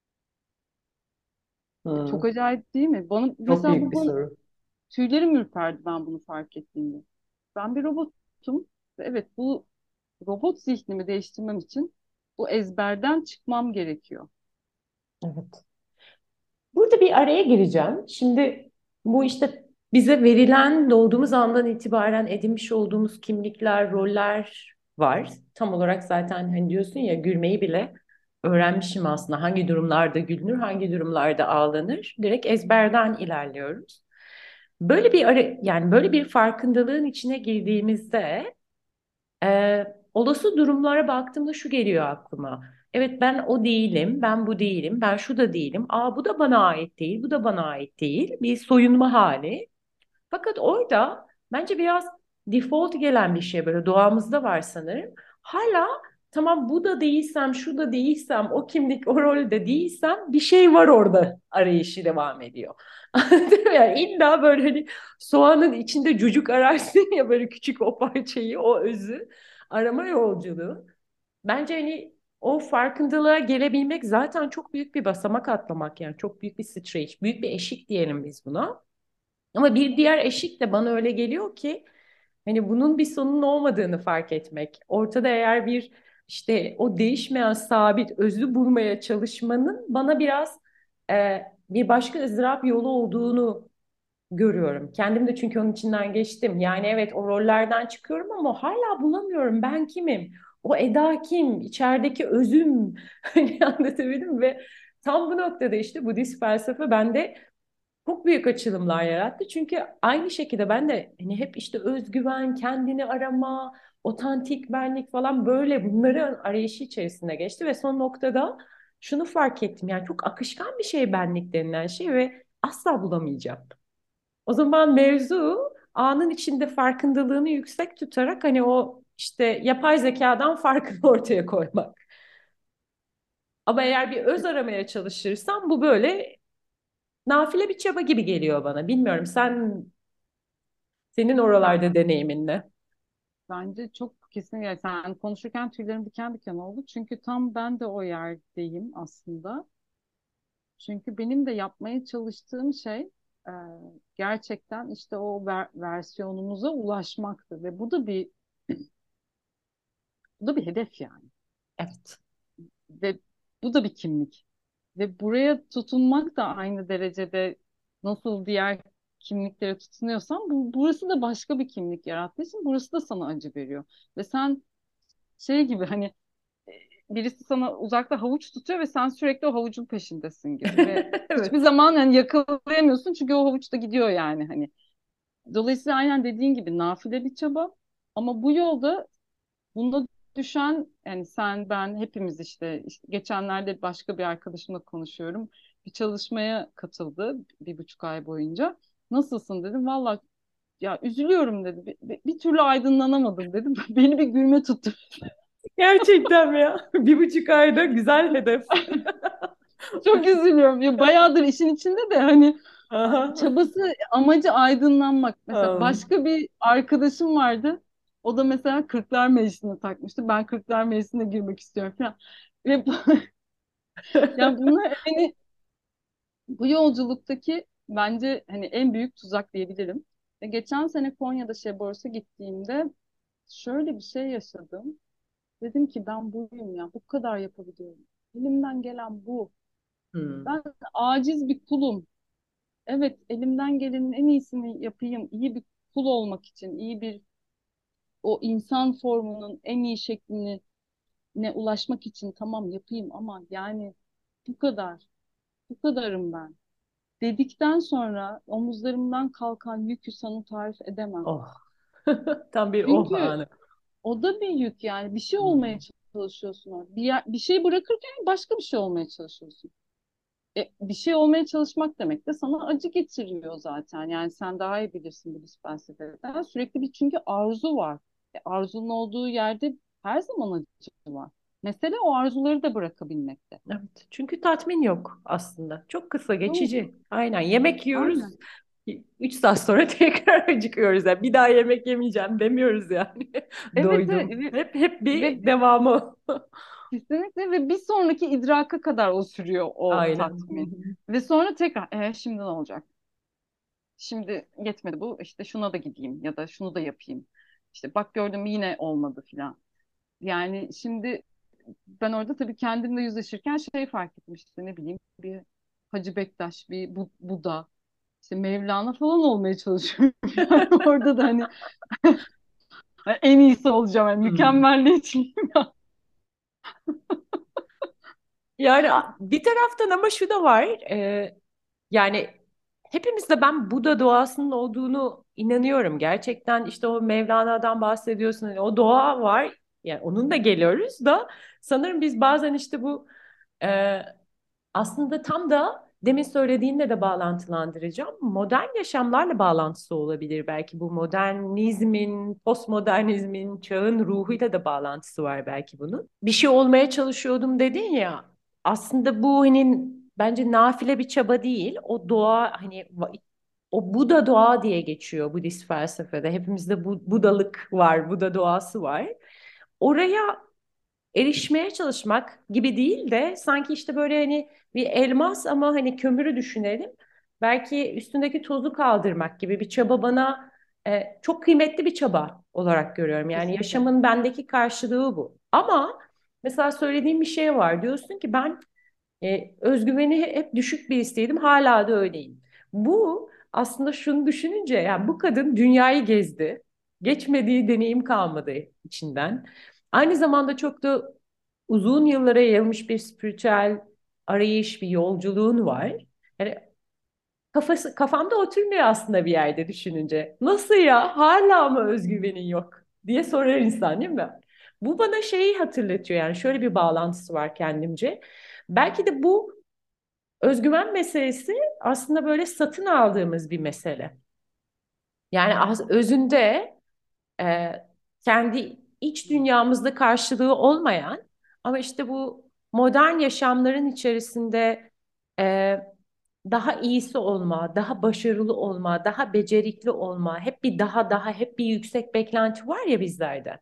Hı.
Çok acayip değil mi? Bana
Çok
mesela
büyük
bu
bir
bana,
soru.
tüylerim ürperdi ben bunu fark ettiğimde. Ben bir robotum ve evet, bu robot zihnimi değiştirmem için bu ezberden çıkmam gerekiyor.
Evet. Burada bir araya gireceğim. Şimdi bu işte bize verilen doğduğumuz andan itibaren edinmiş olduğumuz kimlikler, roller var. Tam olarak zaten hani diyorsun ya, gülmeyi bile öğrenmişim aslında. Hangi durumlarda gülünür, hangi durumlarda ağlanır. Direkt ezberden ilerliyoruz. Böyle bir ara, yani böyle bir farkındalığın içine girdiğimizde ee, olası durumlara baktığımda şu geliyor aklıma. Evet, ben o değilim, ben bu değilim, ben şu da değilim. Aa, bu da bana ait değil, bu da bana ait değil. Bir soyunma hali. Fakat orada bence biraz default gelen bir şey, böyle doğamızda var sanırım. Hala tamam, bu da değilsem, şu da değilsem, o kimlik, o rolde değilsem bir şey var orada arayışı devam ediyor. Anladın mı? Yani illa böyle hani soğanın içinde cücük ararsın ya, böyle küçük o parçayı, o özü arama yolculuğu. Bence hani o farkındalığa gelebilmek zaten çok büyük bir basamak atlamak, yani çok büyük bir streç, büyük bir eşik diyelim biz buna. Ama bir diğer eşik de bana öyle geliyor ki hani bunun bir sonunun olmadığını fark etmek. Ortada eğer bir işte o değişmeyen sabit özü bulmaya çalışmanın bana biraz e, bir başka ızdırap yolu olduğunu görüyorum. Kendim de çünkü onun içinden geçtim. Yani evet, o rollerden çıkıyorum ama hala bulamıyorum. Ben kimim? O Eda kim? İçerideki özüm. Hani anlatabildim mi? Ve tam bu noktada işte Budist felsefe bende çok büyük açılımlar yarattı. Çünkü aynı şekilde ben de hani hep işte özgüven, kendini arama, otantik benlik falan, böyle bunların arayışı içerisinde geçti ve son noktada şunu fark ettim. Yani çok akışkan bir şey benlik denilen şey ve asla bulamayacağım. O zaman mevzu anın içinde farkındalığını yüksek tutarak hani o işte yapay zekadan farkını ortaya koymak. Ama eğer bir öz aramaya çalışırsam bu böyle nafile bir çaba gibi geliyor bana. Bilmiyorum, sen senin
Ben
oralarda deneyimin ne?
bence çok kesin, yani sen konuşurken tüylerim diken diken oldu. Çünkü tam ben de o yerdeyim aslında. Çünkü benim de yapmaya çalıştığım şey e, gerçekten işte o ver- versiyonumuza ulaşmaktı ve bu da bir bu da bir hedef yani.
Evet.
Ve bu da bir kimlik. Ve buraya tutunmak da aynı derecede, nasıl diğer kimliklere tutunuyorsan bu, burası da başka bir kimlik yarattığı için burası da sana acı veriyor. Ve sen şey gibi hani e, birisi sana uzakta havuç tutuyor ve sen sürekli o havucun peşindesin gibi ve hiçbir
Evet.
zaman hani yakalayamıyorsun çünkü o havuç da gidiyor yani hani. Dolayısıyla aynen dediğin gibi nafile bir çaba ama bu yolda bunda düşen yani sen ben hepimiz işte, işte geçenlerde başka bir arkadaşımla konuşuyorum. Bir çalışmaya katıldı bir buçuk ay boyunca. Nasılsın dedim. Valla ya üzülüyorum dedi. Bir, bir, bir türlü aydınlanamadım dedim. Beni bir gülme tuttu.
Gerçekten mi ya? Bir buçuk ayda güzel hedef.
Çok üzülüyorum. Ya bayağıdır işin içinde de hani
Aha.
çabası amacı aydınlanmak. Mesela
Um,
başka bir arkadaşım vardı. O da mesela Kırklar Meclisi'ne takmıştı. Ben Kırklar Meclisi'ne girmek istiyorum falan. Ve bu- ya bunlar hani bu yolculuktaki bence hani en büyük tuzak diyebilirim. Ve geçen sene Konya'da şey borsa gittiğimde şöyle bir şey yaşadım. Dedim ki ben buyum ya. Bu kadar yapabiliyorum. Elimden gelen bu.
hmm.
Ben aciz bir kulum. Evet, elimden gelenin en iyisini yapayım. İyi bir kul olmak için, iyi bir o insan formunun en iyi şekline ulaşmak için tamam yapayım ama yani bu kadar. Bu kadarım ben. Dedikten sonra omuzlarımdan kalkan yükü sana tarif edemem.
Oh. Tam bir oh
Çünkü
anı.
o da bir yük yani bir şey olmaya
Hmm.
çalışıyorsun orada. Bir, yer- bir şey bırakırken başka bir şey olmaya çalışıyorsun. E, bir şey olmaya çalışmak demek de sana acı getiriyor zaten. Yani sen daha iyi bilirsin bu felsefeden. Sürekli bir çünkü arzu var. E, arzunun olduğu yerde her zaman acı var. Mesele o arzuları da bırakabilmekte.
Evet. Çünkü tatmin yok aslında. Çok kısa,
Yok.
geçici. Aynen. Yemek yiyoruz.
Aynen.
Üç saat sonra tekrar acıkıyoruz. Yani bir daha yemek yemeyeceğim demiyoruz yani.
Evet, evet.
Doydum.
Ve,
Hep hep bir
ve
devamı.
kesinlikle ve bir sonraki idraka kadar o sürüyor o
Aynen. Hı
tatmin.
hı.
Ve sonra tekrar e, şimdi ne olacak? Şimdi yetmedi bu işte şuna da gideyim ya da şunu da yapayım. İşte bak gördüm yine olmadı filan. Yani şimdi ben orada tabii kendimle yüzleşirken şey fark ettim işte ne bileyim bir Hacı Bektaş, bir Bu- Buda, işte Mevlana falan olmaya çalışıyorum. Yani orada da hani en iyisi olacağım. Yani
Hmm.
mükemmelliyetçiyim ya.
Yani bir taraftan ama şu da var. e, yani hepimizde ben Buda doğasının olduğunu inanıyorum. Gerçekten işte o Mevlana'dan bahsediyorsun. Hani o doğa var. Yani onun da geliyoruz da sanırım biz bazen işte bu e, aslında tam da demin söylediğinle de bağlantılandıracağım. Modern yaşamlarla bağlantısı olabilir belki bu modernizmin, postmodernizmin, çağın ruhuyla da bağlantısı var belki bunun. Bir şey olmaya çalışıyordum dedin ya. Aslında bu hani bence nafile bir çaba değil. O doğa hani va- o Buda doğa diye geçiyor Budist felsefede. Hepimizde bu Budalık var, Buda doğası var. Oraya erişmeye çalışmak gibi değil de sanki işte böyle hani bir elmas ama hani kömürü düşünelim. Belki üstündeki tozu kaldırmak gibi bir çaba bana e, çok kıymetli bir çaba olarak görüyorum. Yani
Kesinlikle.
yaşamın bendeki karşılığı bu. Ama mesela söylediğim bir şey var. Diyorsun ki ben e, özgüveni hep düşük bir biristeydim. Hala da öyleyim. Bu aslında şunu düşününce yani bu kadın dünyayı gezdi. Geçmediği deneyim kalmadı içinden. Aynı zamanda çok da uzun yıllara yayılmış bir spiritüel arayış, bir yolculuğun var. Yani kafası kafamda oturmuyor aslında bir yerde düşününce. Nasıl ya? Hala mı özgüvenin yok diye sorar insan değil mi? Bu bana şeyi hatırlatıyor yani şöyle bir bağlantısı var kendimce. Belki de bu özgüven meselesi aslında böyle satın aldığımız bir mesele. Yani az, özünde e, kendi iç dünyamızda karşılığı olmayan ama işte bu modern yaşamların içerisinde e, daha iyisi olma, daha başarılı olma, daha becerikli olma, hep bir daha daha hep bir yüksek beklenti var ya bizlerde.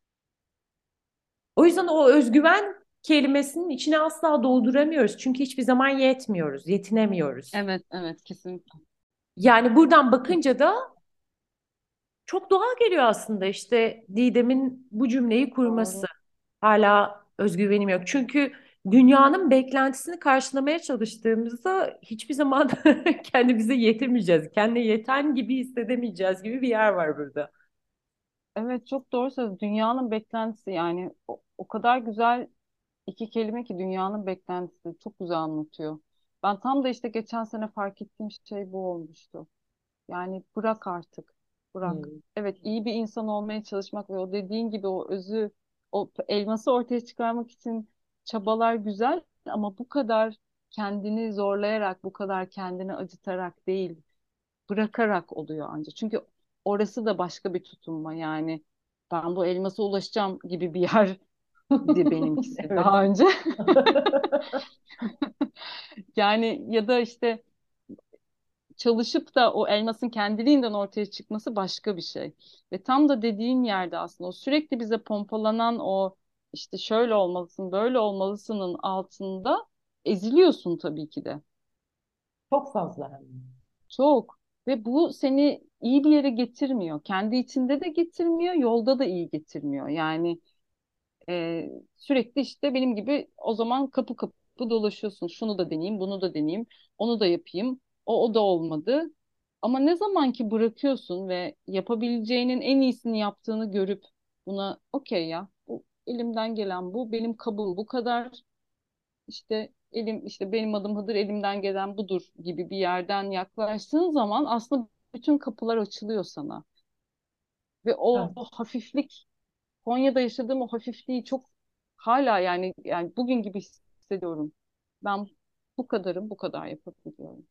O yüzden o özgüven kelimesinin içine asla dolduramıyoruz. Çünkü hiçbir zaman yetmiyoruz, yetinemiyoruz.
Evet, evet kesinlikle.
Yani buradan bakınca da çok doğal geliyor aslında işte Didem'in bu cümleyi kurması.
Doğru.
Hala özgüvenim yok. Çünkü dünyanın beklentisini karşılamaya çalıştığımızda hiçbir zaman kendimize yetemeyeceğiz. Kendine yeten gibi hissedemeyeceğiz gibi bir yer var burada.
Evet, çok doğru söylüyorsun. Dünyanın beklentisi, yani o, o kadar güzel iki kelime ki, dünyanın beklentisi çok güzel anlatıyor. Ben tam da işte geçen sene fark ettiğim şey bu olmuştu. Yani bırak artık. Bırak.
Hmm.
Evet, iyi bir insan olmaya çalışmak ve o dediğin gibi o özü, o elması ortaya çıkarmak için çabalar güzel, ama bu kadar kendini zorlayarak, bu kadar kendini acıtarak değil, bırakarak oluyor ancak. Çünkü orası da başka bir tutunma yani. Ben bu elmasa ulaşacağım gibi bir yerdi benimkisi
Evet.
daha önce. Yani ya da işte çalışıp da o elmasın kendiliğinden ortaya çıkması başka bir şey. Ve tam da dediğin yerde aslında o sürekli bize pompalanan o işte şöyle olmalısın, böyle olmalısının altında eziliyorsun tabii ki de.
Çok fazla hem de.
Çok. Ve bu seni iyi bir yere getirmiyor. Kendi içinde de getirmiyor, yolda da iyi getirmiyor. Yani e, sürekli işte benim gibi o zaman kapı kapı dolaşıyorsun. Şunu da deneyeyim, bunu da deneyeyim, onu da yapayım. O, o da olmadı. Ama ne zaman ki bırakıyorsun ve yapabileceğinin en iyisini yaptığını görüp buna okey ya, bu elimden gelen bu, benim kabım bu kadar, işte elim, işte benim adım Hıdır, elimden gelen budur gibi bir yerden yaklaştığın zaman aslında bütün kapılar açılıyor sana. Ve o,
Evet.
o hafiflik, Konya'da yaşadığım o hafifliği çok hala, yani yani bugün gibi hissediyorum. Ben bu kadarım, bu kadar yapabiliyorum.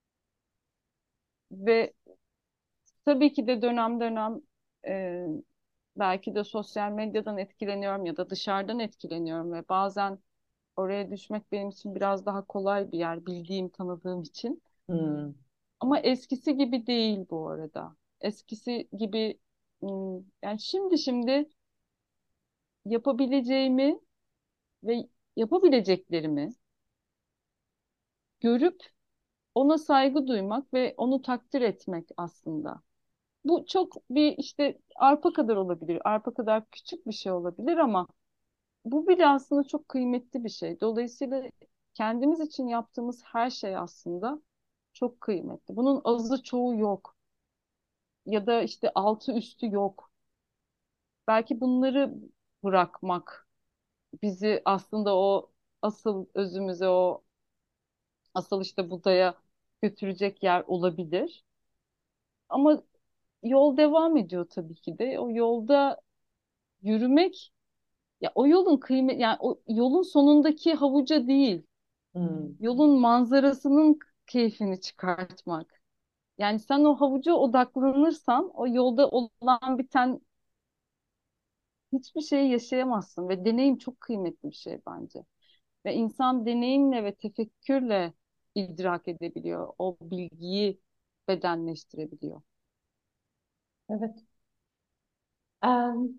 Ve tabii ki de dönem dönem e, belki de sosyal medyadan etkileniyorum ya da dışarıdan etkileniyorum ve bazen oraya düşmek benim için biraz daha kolay bir yer, bildiğim, tanıdığım için.
Hmm.
Ama eskisi gibi değil bu arada. Eskisi gibi hmm, yani şimdi şimdi yapabileceğimi ve yapabileceklerimi görüp ona saygı duymak ve onu takdir etmek aslında. Bu çok bir işte arpa kadar olabilir, arpa kadar küçük bir şey olabilir, ama bu bile aslında çok kıymetli bir şey. Dolayısıyla kendimiz için yaptığımız her şey aslında çok kıymetli. Bunun azı çoğu yok ya da işte altı üstü yok. Belki bunları bırakmak bizi aslında o asıl özümüze, o asıl işte Buda'ya götürecek yer olabilir. Ama yol devam ediyor tabii ki de. O yolda yürümek, ya o yolun kıymet, yani o yolun sonundaki havuca değil,
Hmm.
yolun manzarasının keyfini çıkartmak. Yani sen o havuca odaklanırsan o yolda olan biten hiçbir şeyi yaşayamazsın ve deneyim çok kıymetli bir şey bence. Ve insan deneyimle ve tefekkürle idrak edebiliyor. O bilgiyi bedenleştirebiliyor.
Evet. Em,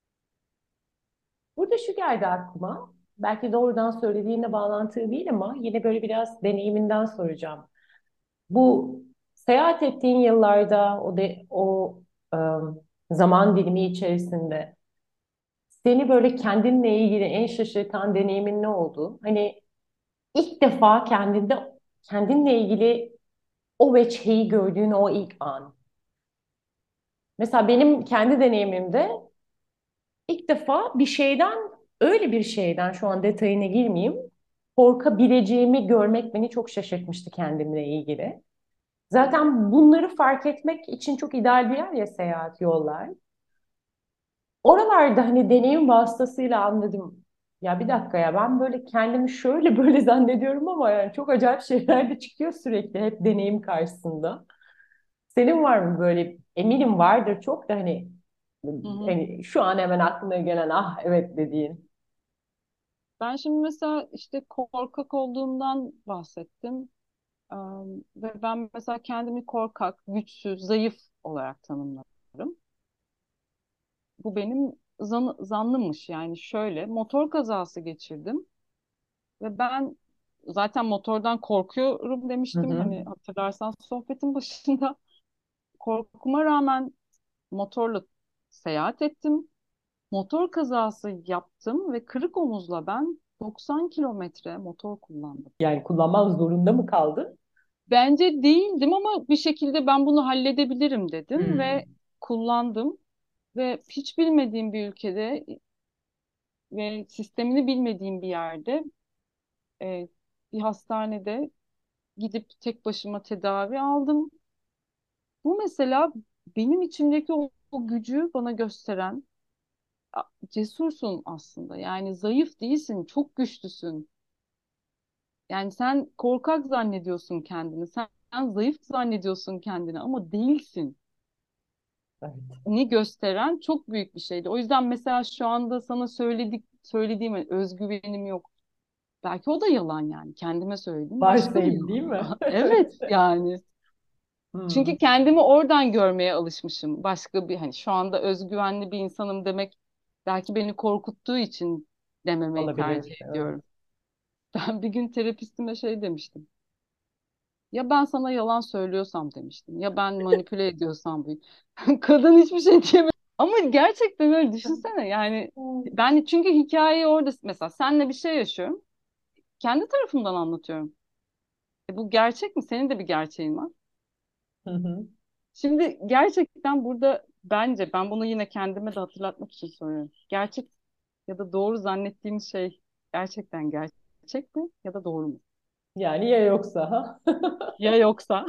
burada şu geldi aklıma. Belki doğrudan söylediğinle bağlantılı değil ama yine böyle biraz deneyiminden soracağım. Bu seyahat ettiğin yıllarda o de o em, zaman dilimi içerisinde seni böyle kendinle ilgili en şaşırtan deneyimin ne oldu? Hani ilk defa kendinde kendinle ilgili o veçheyi gördüğün o ilk an. Mesela benim kendi deneyimimde ilk defa bir şeyden, öyle bir şeyden, şu an detayına girmeyeyim, korkabileceğimi görmek beni çok şaşırtmıştı kendimle ilgili. Zaten bunları fark etmek için çok ideal bir yer ya seyahat, yollar. Oralarda hani deneyim vasıtasıyla anladım. Ya bir dakika, ya ben böyle kendimi şöyle böyle zannediyorum ama yani çok acayip şeyler de çıkıyor sürekli hep deneyim karşısında. Senin var mı böyle? Eminim vardır çok da hani,
Hı hı.
hani şu an hemen aklına gelen ah evet dediğin.
Ben şimdi mesela işte korkak olduğumdan bahsettim. Ee, Ve ben mesela kendimi korkak, güçsüz, zayıf olarak tanımlarım. Bu benim zan zannımmış. Yani şöyle, motor kazası geçirdim ve ben zaten motordan korkuyorum
Hı
demiştim.
hı.
Hani hatırlarsan sohbetin başında, korkuma rağmen motorla seyahat ettim. Motor kazası yaptım ve kırık omuzla ben doksan kilometre motor kullandım.
Yani kullanmak zorunda mı kaldın?
Bence değildim ama bir şekilde ben bunu halledebilirim dedim ve
Hmm.
kullandım. Ve hiç bilmediğim bir ülkede ve sistemini bilmediğim bir yerde, e, bir hastanede gidip tek başıma tedavi aldım. Bu mesela benim içimdeki o, o gücü bana gösteren, "A- cesursun aslında. Yani zayıf değilsin, çok güçlüsün. Yani sen korkak zannediyorsun kendini, sen, sen zayıf zannediyorsun kendini ama değilsin."
Evet.
Ni gösteren çok büyük bir şeydi. O yüzden mesela şu anda sana söyledik söylediğim hani özgüvenim yok. Belki o da yalan yani. Kendime söyledim. Başka bir
Varsayım değil
yalan.
mi?
Evet yani.
Hmm.
Çünkü kendimi oradan görmeye alışmışım. Başka bir hani şu anda özgüvenli bir insanım demek belki beni korkuttuğu için dememeyi tercih
Olabilir. Evet.
ediyorum. Ben bir gün terapistime şey demiştim. Ya ben sana yalan söylüyorsam demiştim. Ya ben manipüle ediyorsam bu. Kadın hiçbir şey diyemedi. Ama gerçekten öyle düşünsene yani ben çünkü hikayeyi orada mesela senle bir şey yaşıyorum. Kendi tarafımdan anlatıyorum. E bu gerçek mi? Senin de bir gerçeğin var.
Hı hı.
Şimdi gerçekten burada bence ben bunu yine kendime de hatırlatmak için soruyorum. Gerçek ya da doğru zannettiğimiz şey gerçekten gerçek mi ya da doğru mu?
Yani ya yoksa ha?
Ya yoksa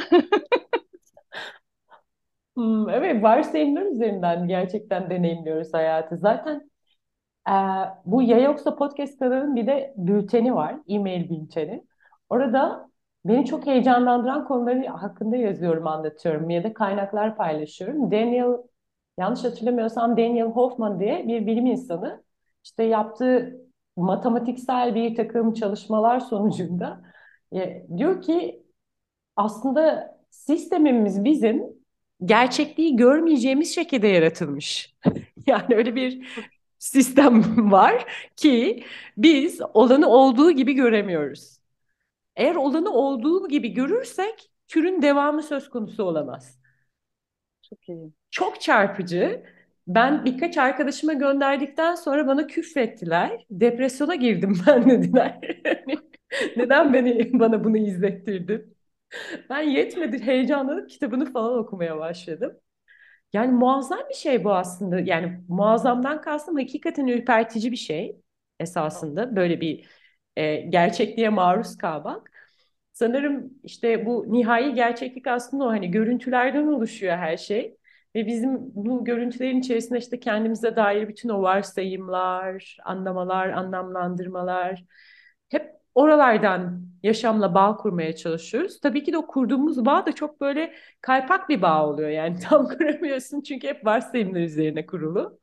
Hmm, evet, varsayımlar üzerinden gerçekten deneyimliyoruz hayatı. Zaten e, bu Ya Yoksa Podcast kanalının bir de bülteni var, e-mail bülteni. Orada beni çok heyecanlandıran konuları hakkında yazıyorum, anlatıyorum ya da kaynaklar paylaşıyorum. Daniel, yanlış hatırlamıyorsam Daniel Hoffman diye bir bilim insanı işte yaptığı matematiksel bir takım çalışmalar sonucunda e, diyor ki aslında sistemimiz bizim gerçekliği görmeyeceğimiz şekilde yaratılmış. Yani öyle bir sistem var ki biz olanı olduğu gibi göremiyoruz. Eğer olanı olduğu gibi görürsek türün devamı söz konusu olamaz.
çok iyi.
Çok çarpıcı. Ben birkaç arkadaşıma gönderdikten sonra bana küfrettiler. Depresyona girdim ben dediler. Neden beni bana bunu izlettirdin? Ben yetmedi heyecanlanıp kitabını falan okumaya başladım. Yani muazzam bir şey bu aslında. Yani muazzamdan kastım hakikaten ürpertici bir şey esasında. Böyle bir e, gerçekliğe maruz kalmak. Sanırım işte bu nihai gerçeklik aslında o hani görüntülerden oluşuyor her şey. Ve bizim bu görüntülerin içerisinde işte kendimize dair bütün o varsayımlar, anlamalar, anlamlandırmalar hep oralardan yaşamla bağ kurmaya çalışıyoruz. Tabii ki de o kurduğumuz bağ da çok böyle kaypak bir bağ oluyor yani tam kuramıyorsun çünkü hep varsayımlar üzerine kurulu.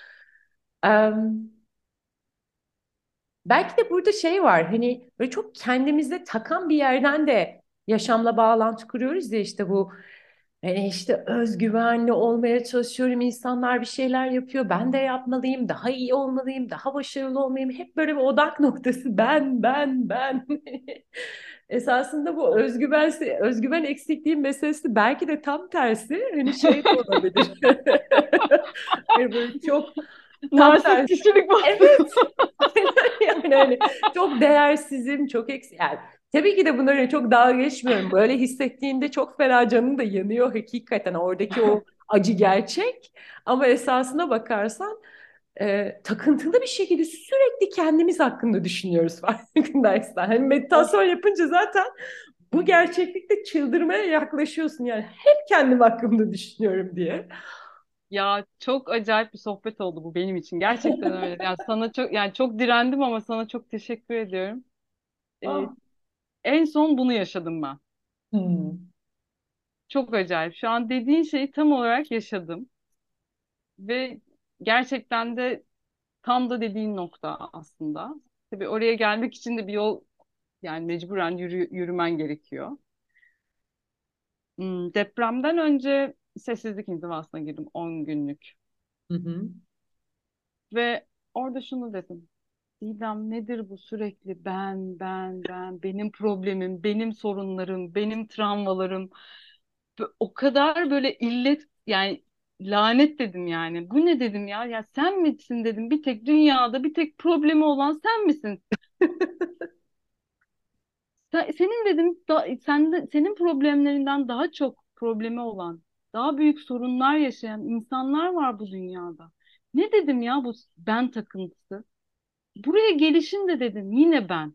Em, Belki de burada şey var hani böyle çok kendimizde takan bir yerden de yaşamla bağlantı kuruyoruz ya işte bu hani işte özgüvenli olmaya çalışıyorum, insanlar bir şeyler yapıyor, ben de yapmalıyım, daha iyi olmalıyım, daha başarılı olmalıyım, hep böyle bir odak noktası ben ben ben. Esasında bu özgüven özgüven eksikliği meselesi belki de tam tersi hani şey de olabilir. Hani böyle çok tam
Narsist
tersi.
kişilik bozukluğu.
Evet. Yani hani çok değersizim, çok eksik. Yani tabii ki de bunları çok dalga geçmiyorum. Böyle hissettiğinde çok fena canın da yanıyor hakikaten. Oradaki o acı gerçek. Ama esasına bakarsan e, takıntılı bir şekilde sürekli kendimiz hakkında düşünüyoruz farkındaysan. Hani
Of
meditasyon yapınca zaten bu gerçeklikte çıldırmaya yaklaşıyorsun. Yani hep kendim hakkında düşünüyorum diye.
ya, çok acayip bir sohbet oldu bu benim için. Gerçekten öyle. Yani sana çok yani çok direndim ama sana çok teşekkür ediyorum. Ee,
Ah.
en son bunu yaşadım ben.
Hmm.
Çok acayip. Şu an dediğin şeyi tam olarak yaşadım ve gerçekten de tam da dediğin nokta aslında. Tabii oraya gelmek için de bir yol yani mecburen yürü, yürümen gerekiyor. Hmm, depremden önce sessizlik inzivasına girdim on günlük
Hı hı.
ve orada şunu dedim. Didem nedir bu sürekli ben, ben, ben, benim problemim, benim sorunlarım, benim travmalarım. Ve o kadar böyle illet yani lanet dedim yani. Bu ne dedim ya? Ya sen misin dedim. Bir tek dünyada bir tek problemi olan sen misin? Sen- senin dedim da, sen de, senin problemlerinden daha çok problemi olan, daha büyük sorunlar yaşayan insanlar var bu dünyada. Ne dedim ya bu ben takıntısı? Buraya gelişim de dedim yine ben.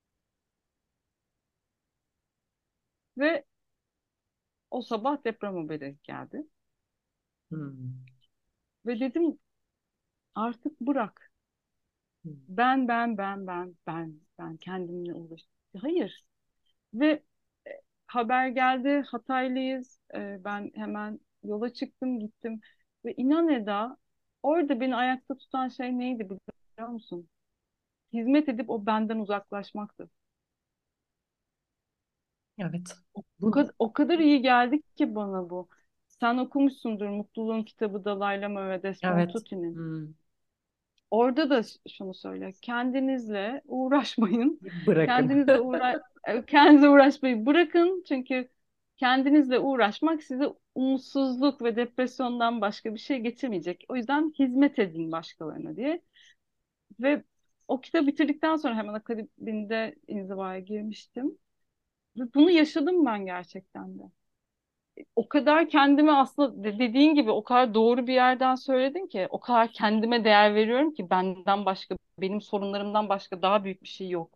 Ve o sabah deprem haberi geldi.
Hmm.
Ve dedim artık bırak. Ben, ben, ben, ben, ben, ben kendimle uğraş. Hayır. Ve e, haber geldi, Hataylıyız. E, ben hemen yola çıktım, gittim. Ve inan Eda, orada beni ayakta tutan şey neydi biliyor musun? Hizmet edip o benden uzaklaşmaktı.
Evet.
O
Bu,
kadar, o kadar iyi geldi ki bana bu. Sen okumuşsundur Mutluluğun Kitabı Dalai Lama ve Desmond
evet.
Tutu'nun.
Hmm.
Orada da ş- şunu söyle. Kendinizle uğraşmayın.
Bırakın.
Kendinizle uğra e, kendinize uğraşmayı bırakın. Çünkü kendinizle uğraşmak size umutsuzluk ve depresyondan başka bir şey getirmeyecek. O yüzden hizmet edin başkalarına diye. Ve o kitabı bitirdikten sonra hemen akabinde inzivaya girmiştim. Ve bunu yaşadım ben gerçekten de. O kadar kendime aslında de- dediğin gibi o kadar doğru bir yerden söyledin ki o kadar kendime değer veriyorum ki benden başka benim sorunlarımdan başka daha büyük bir şey yok.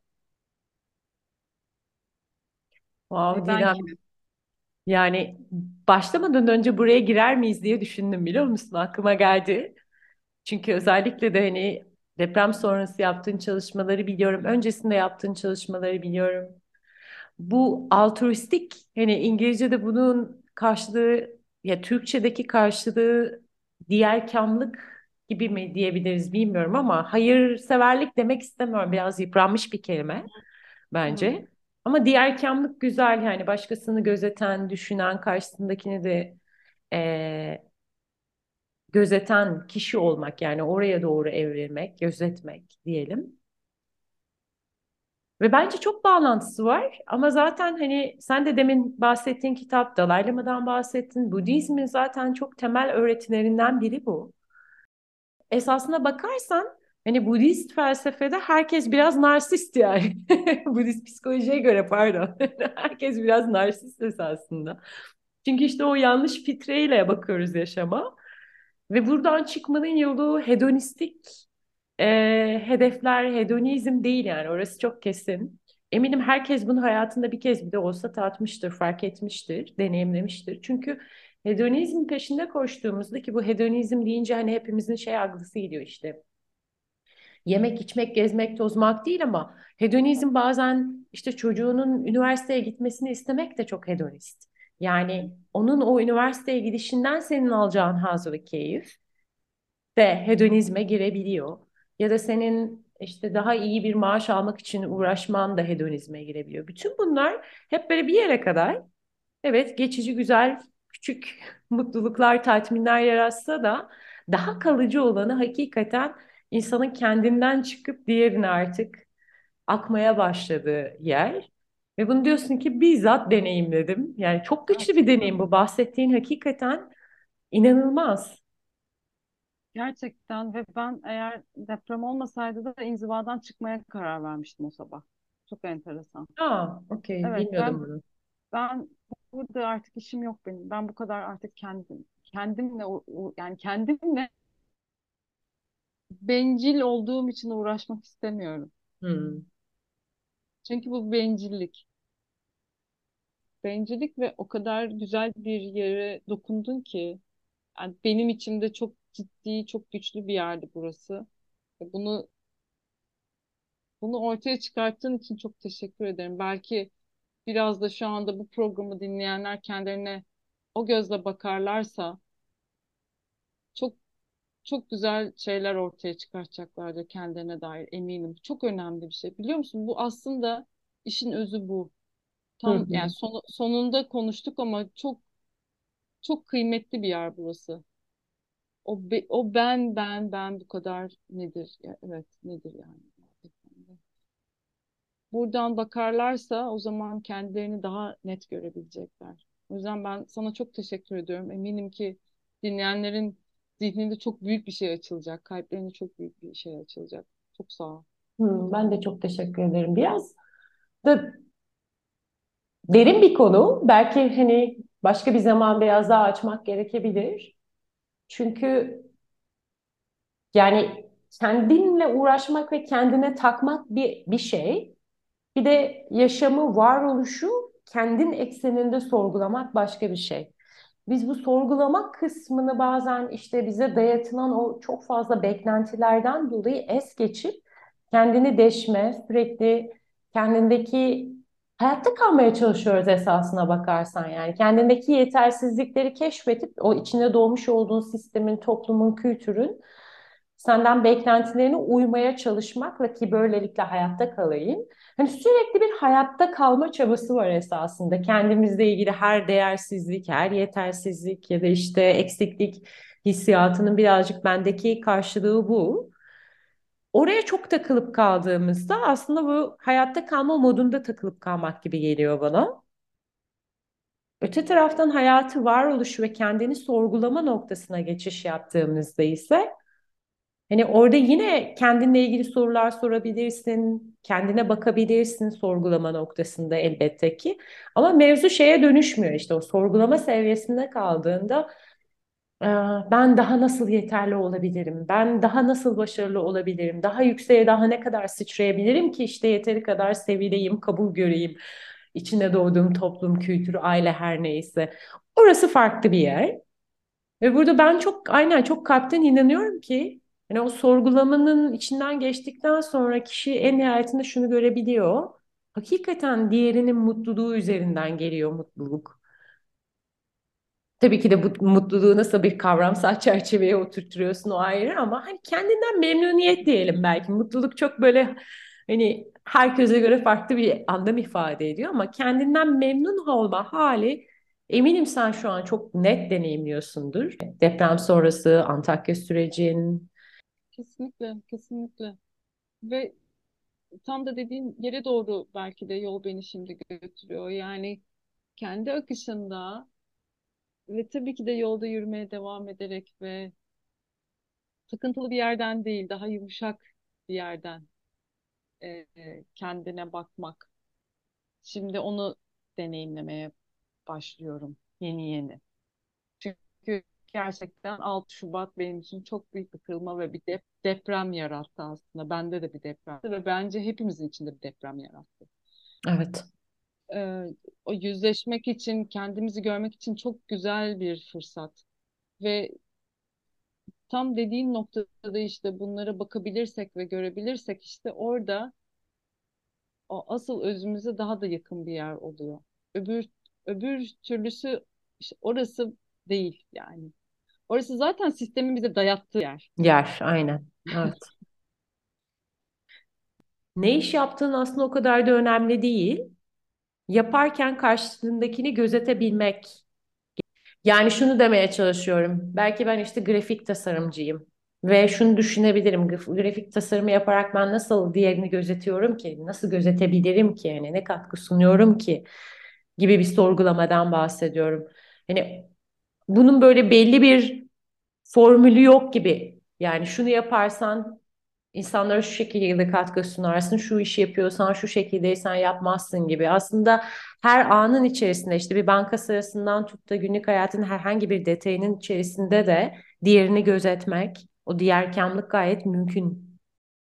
Wow,
Ve ben
Didem.
kimim?
Yani başlamadan önce buraya girer miyiz diye düşündüm biliyor musun? Aklıma geldi. Çünkü özellikle de hani deprem sonrası yaptığın çalışmaları biliyorum. Öncesinde yaptığın çalışmaları biliyorum. Bu altruistik hani İngilizce'de bunun karşılığı ya Türkçedeki karşılığı diğerkamlık gibi mi diyebiliriz bilmiyorum ama hayırseverlik demek istemiyorum. Biraz yıpranmış bir kelime
Evet.
bence. Ama diğerkamlık güzel yani başkasını gözeten, düşünen, karşısındakini de eee, gözeten kişi olmak yani oraya doğru evrilmek, gözetmek diyelim. Ve bence çok bağlantısı var ama zaten hani sen de demin bahsettiğin kitap Dalai Lama'dan bahsettin. Budizmin zaten çok temel öğretilerinden biri bu. Esasına bakarsan hani Budist felsefede herkes biraz narsist yani. Budist psikolojiye göre pardon. Herkes biraz narsist esasında. Çünkü işte o yanlış filtreyle bakıyoruz yaşama. Ve buradan çıkmanın yolu hedonistik e, hedefler, hedonizm değil yani orası çok kesin. Eminim herkes bunu hayatında bir kez bile olsa tatmıştır, fark etmiştir, deneyimlemiştir. Çünkü hedonizm peşinde koştuğumuzda ki bu hedonizm deyince hani hepimizin şey algısı gidiyor işte. Yemek, içmek, gezmek, tozmak değil ama hedonizm bazen işte çocuğunun üniversiteye gitmesini istemek de çok hedonist. Yani onun o üniversiteye gidişinden senin alacağın haz ve keyif de hedonizme girebiliyor. Ya da senin işte daha iyi bir maaş almak için uğraşman da hedonizme girebiliyor. Bütün bunlar hep böyle bir yere kadar evet geçici güzel küçük mutluluklar, tatminler yaratsa da daha kalıcı olanı hakikaten insanın kendinden çıkıp diğerine artık akmaya başladığı yer. Ve bunu diyorsun ki bizzat deneyimledim. Yani çok güçlü bir
Gerçekten.
deneyim bu. Bahsettiğin hakikaten inanılmaz.
Gerçekten ve ben eğer deprem olmasaydı da inzivadan çıkmaya karar vermiştim o sabah. Çok enteresan.
Aa, okey.
Evet
Bilmiyordum
ben
bunu.
ben burada artık işim yok benim. Ben bu kadar artık kendim kendimle u- u- yani kendimle bencil olduğum için uğraşmak istemiyorum.
Hmm.
Çünkü bu bencillik. Bencillik ve o kadar güzel bir yere dokundun ki yani benim içimde çok ciddi, çok güçlü bir yerdi burası. Ve Bunu bunu ortaya çıkarttığın için çok teşekkür ederim. Belki biraz da şu anda bu programı dinleyenler kendilerine o gözle bakarlarsa çok çok güzel şeyler ortaya çıkartacaklardır kendilerine dair eminim. Çok önemli bir şey. Biliyor musun? Bu aslında işin özü bu.
Hı
Tam yani
hı.
sonu- sonunda konuştuk ama çok çok kıymetli bir yer burası. O be- o ben ben ben bu kadar nedir? Ya, evet nedir yani? Gerçekten de. Buradan bakarlarsa o zaman kendilerini daha net görebilecekler. O yüzden ben sana çok teşekkür ediyorum. Eminim ki Dinleyenlerin zihninde çok büyük bir şey açılacak. Kalplerinde çok büyük bir şey açılacak. Çok sağ ol.
Hmm, ben de çok teşekkür ederim. Biraz da derin bir konu. Belki hani başka bir zaman biraz daha açmak gerekebilir. Çünkü yani kendinle uğraşmak ve kendine takmak bir, bir şey. Bir de yaşamı, varoluşu kendin ekseninde sorgulamak başka bir şey. Biz bu sorgulama kısmını bazen işte bize dayatılan o çok fazla beklentilerden dolayı es geçip kendini deşme, sürekli kendindeki hayatta kalmaya çalışıyoruz esasına bakarsan yani. Kendindeki yetersizlikleri keşfedip o içinde doğmuş olduğun sistemin, toplumun, kültürün senden beklentilerine uymaya çalışmakla ki böylelikle hayatta kalayım. Hani sürekli bir hayatta kalma çabası var esasında. Kendimizle ilgili her değersizlik, her yetersizlik ya da işte eksiklik hissiyatının birazcık bendeki karşılığı bu. Oraya çok takılıp kaldığımızda aslında bu hayatta kalma modunda takılıp kalmak gibi geliyor bana. Öte taraftan hayatı varoluş ve kendini sorgulama noktasına geçiş yaptığımızda ise hani orada yine kendinle ilgili sorular sorabilirsin, kendine bakabilirsin sorgulama noktasında elbette ki. Ama mevzu şeye dönüşmüyor işte o sorgulama seviyesinde kaldığında "Aa, ben daha nasıl yeterli olabilirim? Ben daha nasıl başarılı olabilirim? Daha yükseğe daha ne kadar sıçrayabilirim ki işte yeteri kadar sevileyim, kabul göreyim. İçinde doğduğum toplum, kültür, aile her neyse. Orası farklı bir yer. Ve burada ben çok aynen çok kalpten inanıyorum ki hani o sorgulamanın içinden geçtikten sonra kişi en nihayetinde şunu görebiliyor. Hakikaten diğerinin mutluluğu üzerinden geliyor mutluluk. Tabii ki de bu mutluluğu nasıl bir kavramsal çerçeveye oturtuyorsun o ayrı ama hani kendinden memnuniyet diyelim belki. Mutluluk çok böyle hani herkese göre farklı bir anlam ifade ediyor ama kendinden memnun olma hali eminim sen şu an çok net deneyimliyorsundur. Deprem sonrası Antakya sürecin.
Kesinlikle, kesinlikle. Ve tam da dediğin yere doğru belki de yol beni şimdi götürüyor. Yani kendi akışında ve tabii ki de yolda yürümeye devam ederek ve sıkıntılı bir yerden değil, daha yumuşak bir yerden e, e, kendine bakmak. Şimdi onu deneyimlemeye başlıyorum yeni yeni. Çünkü gerçekten altı Şubat benim için çok büyük bir kırılma ve bir dep- deprem yarattı aslında. Bende de bir deprem ve bence hepimizin içinde bir deprem yarattı.
Evet.
Ee, O yüzleşmek için, kendimizi görmek için çok güzel bir fırsat. Ve tam dediğin noktada işte bunlara bakabilirsek ve görebilirsek işte orada o asıl özümüze daha da yakın bir yer oluyor. Öbür öbür türlüsü işte orası değil yani. Orası zaten sistemin bize dayattığı yer.
Yer aynen. Evet. Ne iş yaptığın aslında o kadar da önemli değil. Yaparken karşısındakini gözetebilmek. Yani şunu demeye çalışıyorum. Belki ben işte grafik tasarımcıyım ve şunu düşünebilirim. Graf- Grafik tasarımı yaparak ben nasıl diğerini gözetiyorum ki? Nasıl gözetebilirim ki? Yani ne katkı sunuyorum ki? Gibi bir sorgulamadan bahsediyorum. Hani bunun böyle belli bir formülü yok gibi. Yani şunu yaparsan insanlara şu şekilde katkı sunarsın, şu işi yapıyorsan şu şekildeysen yapmazsın gibi. Aslında her anın içerisinde işte bir banka sırasından tut da günlük hayatın herhangi bir detayının içerisinde de diğerini gözetmek, o diğerkamlık gayet mümkün.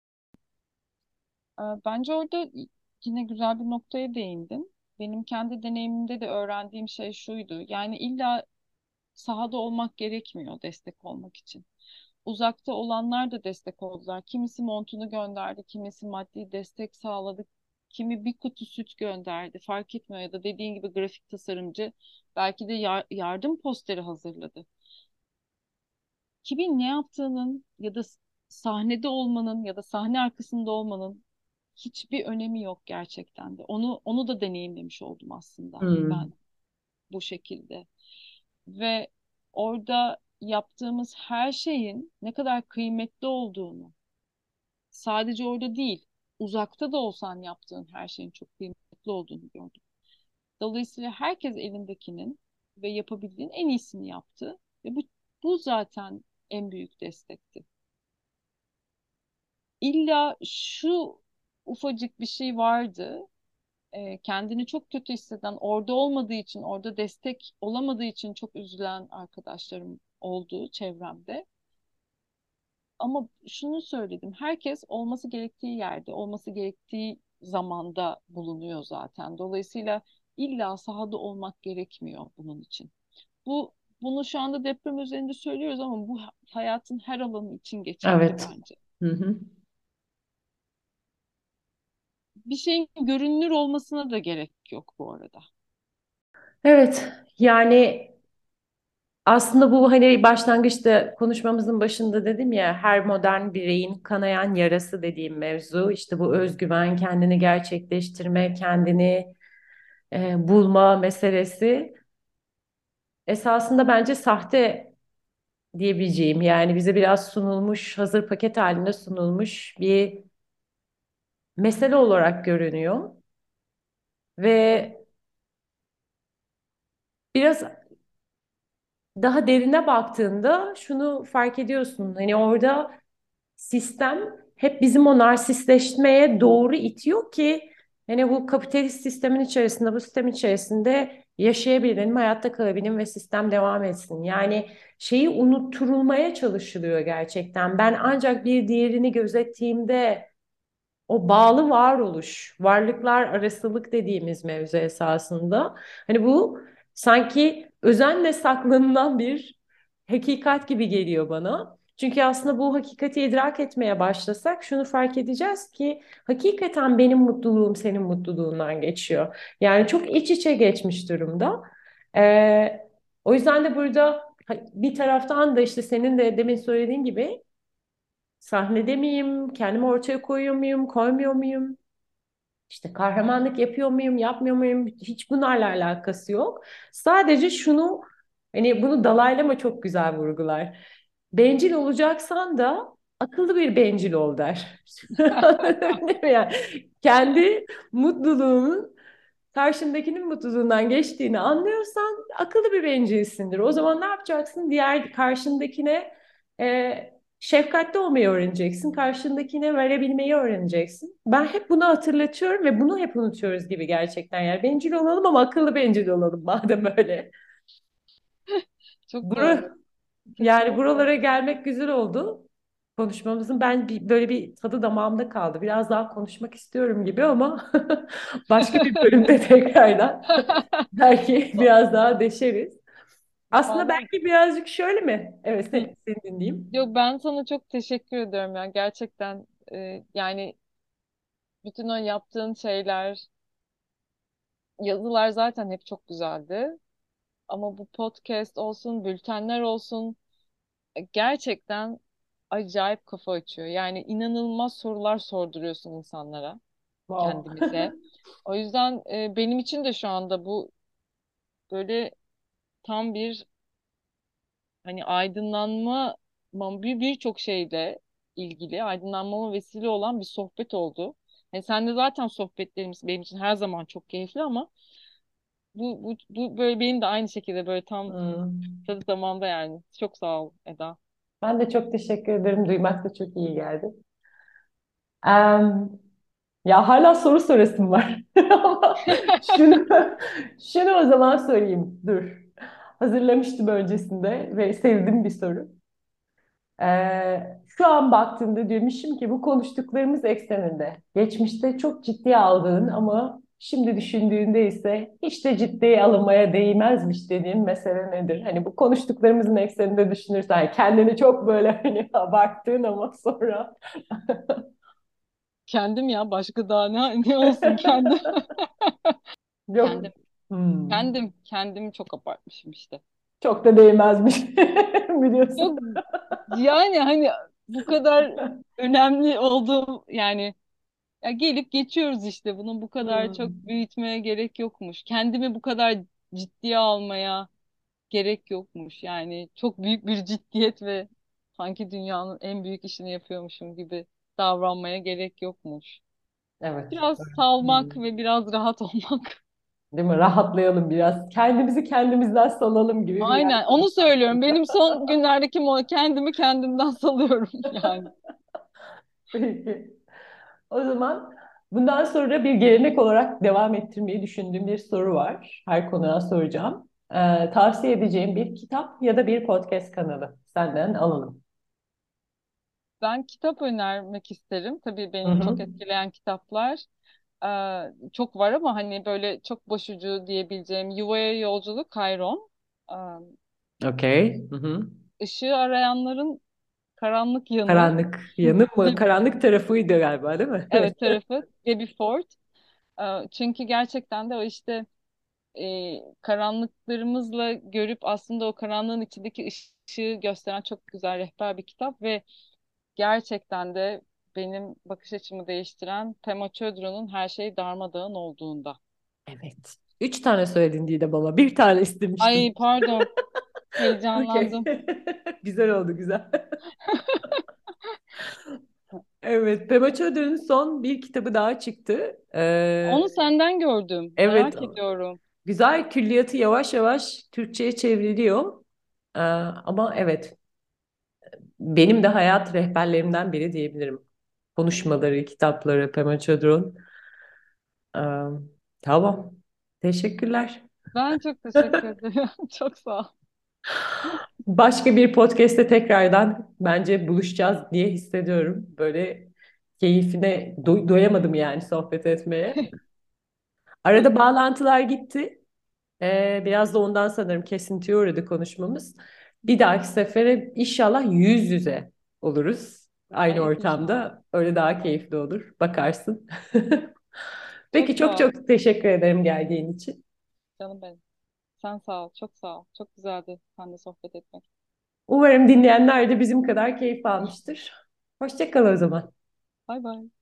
Ee, Bence orada yine güzel bir noktaya değindin. Benim kendi deneyimimde de öğrendiğim şey şuydu. Yani illa sahada olmak gerekmiyor destek olmak için. Uzakta olanlar da destek oldular. Kimisi montunu gönderdi, kimisi maddi destek sağladı, kimi bir kutu süt gönderdi. Fark etmiyor ya da dediğin gibi grafik tasarımcı belki de yar- yardım posteri hazırladı. Kimin ne yaptığının ya da sahnede olmanın ya da sahne arkasında olmanın hiçbir önemi yok gerçekten de. Onu onu da deneyimlemiş oldum aslında
Hmm.
ben bu şekilde. Ve orada yaptığımız her şeyin ne kadar kıymetli olduğunu, sadece orada değil, uzakta da olsan yaptığın her şeyin çok kıymetli olduğunu gördüm. Dolayısıyla herkes elindekinin ve yapabildiğin en iyisini yaptı. Ve bu Bu zaten en büyük destekti. İlla şu ufacık bir şey vardı. E, kendini çok kötü hisseden, orada olmadığı için, orada destek olamadığı için çok üzülen arkadaşlarım oldu çevremde. Ama şunu söyledim, herkes olması gerektiği yerde, olması gerektiği zamanda bulunuyor zaten. Dolayısıyla illa sahada olmak gerekmiyor bunun için. Bu bunu şu anda deprem üzerinde söylüyoruz ama bu hayatın her alanı için geçerli
Evet.
bence.
Hı hı.
Bir şeyin görünür olmasına da gerek yok bu arada.
Evet. Yani aslında bu hani başlangıçta konuşmamızın başında dedim ya, her modern bireyin kanayan yarası dediğim mevzu, işte bu özgüven, kendini gerçekleştirme, kendini e, bulma meselesi esasında bence sahte diyebileceğim, yani bize biraz sunulmuş, hazır paket halinde sunulmuş bir mesele olarak görünüyor ve biraz daha derine baktığında şunu fark ediyorsun. Hani orada sistem hep bizim o narsistleşmeye doğru itiyor ki hani bu kapitalist sistemin içerisinde, bu sistem içerisinde yaşayabilelim, hayatta kalabilelim ve sistem devam etsin. Yani şeyi unutturulmaya çalışılıyor gerçekten. Ben ancak bir diğerini gözettiğimde o bağlı varoluş, varlıklar arasılık dediğimiz mevzu esasında. Hani bu sanki özenle saklanılan bir hakikat gibi geliyor bana. Çünkü aslında bu hakikati idrak etmeye başlasak şunu fark edeceğiz ki hakikaten benim mutluluğum senin mutluluğundan geçiyor. Yani çok iç içe geçmiş durumda. Ee, O yüzden de burada bir taraftan da işte senin de demin söylediğin gibi sahnede miyim, kendimi ortaya koyuyor muyum, koymuyor muyum? İşte kahramanlık yapıyor muyum, yapmıyor muyum? Hiç bunlarla alakası yok. Sadece şunu, hani bunu Dalai Lama çok güzel vurgular. Bencil olacaksan da akıllı bir bencil ol der. Değil mi yani? Kendi mutluluğunun karşındakinin mutluluğundan geçtiğini anlıyorsan akıllı bir bencilsindir. O zaman ne yapacaksın? Diğer karşındakine e, şefkatli olmayı öğreneceksin. Karşındakine verebilmeyi öğreneceksin. Ben hep bunu hatırlatıyorum ve bunu hep unutuyoruz gibi gerçekten. Yani bencil olalım ama akıllı bencil olalım madem öyle.
Çok doğru.
Buru, yani
Kesinlikle.
buralara gelmek güzel oldu. Konuşmamızın ben bir, böyle bir tadı damağımda kaldı. Biraz daha konuşmak istiyorum gibi ama başka bir bölümde tekrardan belki biraz daha deşeriz. Aslında
Madem
belki birazcık şöyle mi? Evet,
Hı.
seni, seni dinleyeyim.
Yok, ben sana çok teşekkür ediyorum ya gerçekten, e, yani bütün o yaptığın şeyler, yazılar zaten hep çok güzeldi ama bu podcast olsun, bültenler olsun, e, gerçekten acayip kafa açıyor. Yani inanılmaz sorular sorduruyorsun insanlara,
Wow.
kendimize. O yüzden e, benim için de şu anda bu böyle tam bir, hani aydınlanma, bir birçok şeyle ilgili aydınlanmama vesile olan bir sohbet oldu. Hani sen de zaten sohbetlerimiz benim için her zaman çok keyifli ama bu, bu, bu böyle benim de aynı şekilde böyle tam
Hmm.
tadı zamanda yani. Çok sağ ol Eda.
Ben de çok teşekkür ederim. Duymak da çok iyi geldi. Em, Ya hala soru sorasım var. Ama şunu, şunu o zaman sorayım. Dur. Hazırlamıştım öncesinde ve sevdiğim bir soru. Ee, şu an baktığımda demişim ki bu konuştuklarımız ekseninde geçmişte çok ciddiye aldığın ama şimdi düşündüğünde ise hiç de ciddiye alınmaya değmezmiş dediğin mesele nedir? Hani bu konuştuklarımızın ekseninde düşünürsen kendini çok böyle hani abarttığın ama sonra
Kendim ya, başka daha ne, ne olsun, kendim.
yok.
Kendim.
Hmm,
Kendim. Kendimi çok abartmışım işte.
çok da değmezmiş biliyorsun.
Yok, yani hani bu kadar önemli olduğum, yani ya gelip geçiyoruz işte. Bunun bu kadar çok
Hmm,
büyütmeye gerek yokmuş. Kendimi bu kadar ciddiye almaya gerek yokmuş. Yani çok büyük bir ciddiyet ve sanki dünyanın en büyük işini yapıyormuşum gibi davranmaya gerek yokmuş.
evet.
Biraz salmak
Hmm.
ve biraz rahat olmak
Değil mi? Rahatlayalım biraz. Kendimizi kendimizden salalım gibi bir yer
Aynen onu
burası
söylüyorum.
aslında.
Benim son günlerdeki mo kendimi kendimden salıyorum yani.
Peki. O zaman bundan sonra bir gelenek olarak devam ettirmeyi düşündüğüm bir soru var. Her konuya soracağım. Ee, tavsiye edeceğim bir kitap ya da bir podcast kanalı. Senden alalım.
Ben kitap önermek isterim. Tabii
Hı
beni çok
hı.
etkileyen kitaplar e, çok var ama hani böyle çok başucu diyebileceğim Yuvaya Yolculuk Kayron. E,
Okey. Hı hı.
Işığı Arayanların Karanlık Yanı.
Karanlık yanı mı?
Ge-
Karanlık tarafıydı galiba, değil mi?
Evet tarafı Gabby Ford. E, Çünkü gerçekten de o işte e, karanlıklarımızla görüp aslında o karanlığın içindeki ışığı gösteren çok güzel rehber bir kitap ve gerçekten de benim bakış açımı değiştiren Pema Chodron'un Her Şey Darmadağın Olduğunda.
Evet. Üç tane söyledin Didem ama bir tane istemiştim.
Ay pardon,
Okey.
heyecanlandım.
Güzel oldu, güzel. Evet, Pema Chodron'un son bir kitabı daha çıktı. Ee,
Onu senden gördüm.
evet,
Merak ediyorum.
güzel, külliyatı yavaş yavaş Türkçe'ye çevriliyor. Ee, ama evet, benim de hayat rehberlerimden biri diyebilirim. Konuşmaları, kitapları, Pema Chodron. Ee, tamam, teşekkürler.
Ben çok teşekkür ederim. Çok sağ ol.
Başka bir podcast'te tekrardan bence buluşacağız diye hissediyorum. Böyle keyfine doy- doyamadım yani sohbet etmeye. Arada bağlantılar gitti. Ee, biraz da ondan sanırım kesintiye uğradı konuşmamız. Bir dahaki sefere inşallah yüz yüze oluruz. Aynı
Ay inşallah.
ortamda. Öyle daha keyifli olur. Bakarsın.
Çok
Peki, çok
sağ ol.
çok teşekkür ederim geldiğin için.
Canım benim. Sen sağ ol. Çok sağ ol. Çok güzeldi seninle sohbet etmek.
Umarım dinleyenler de bizim kadar keyif almıştır. Hoşça kal o zaman.
Bay bay.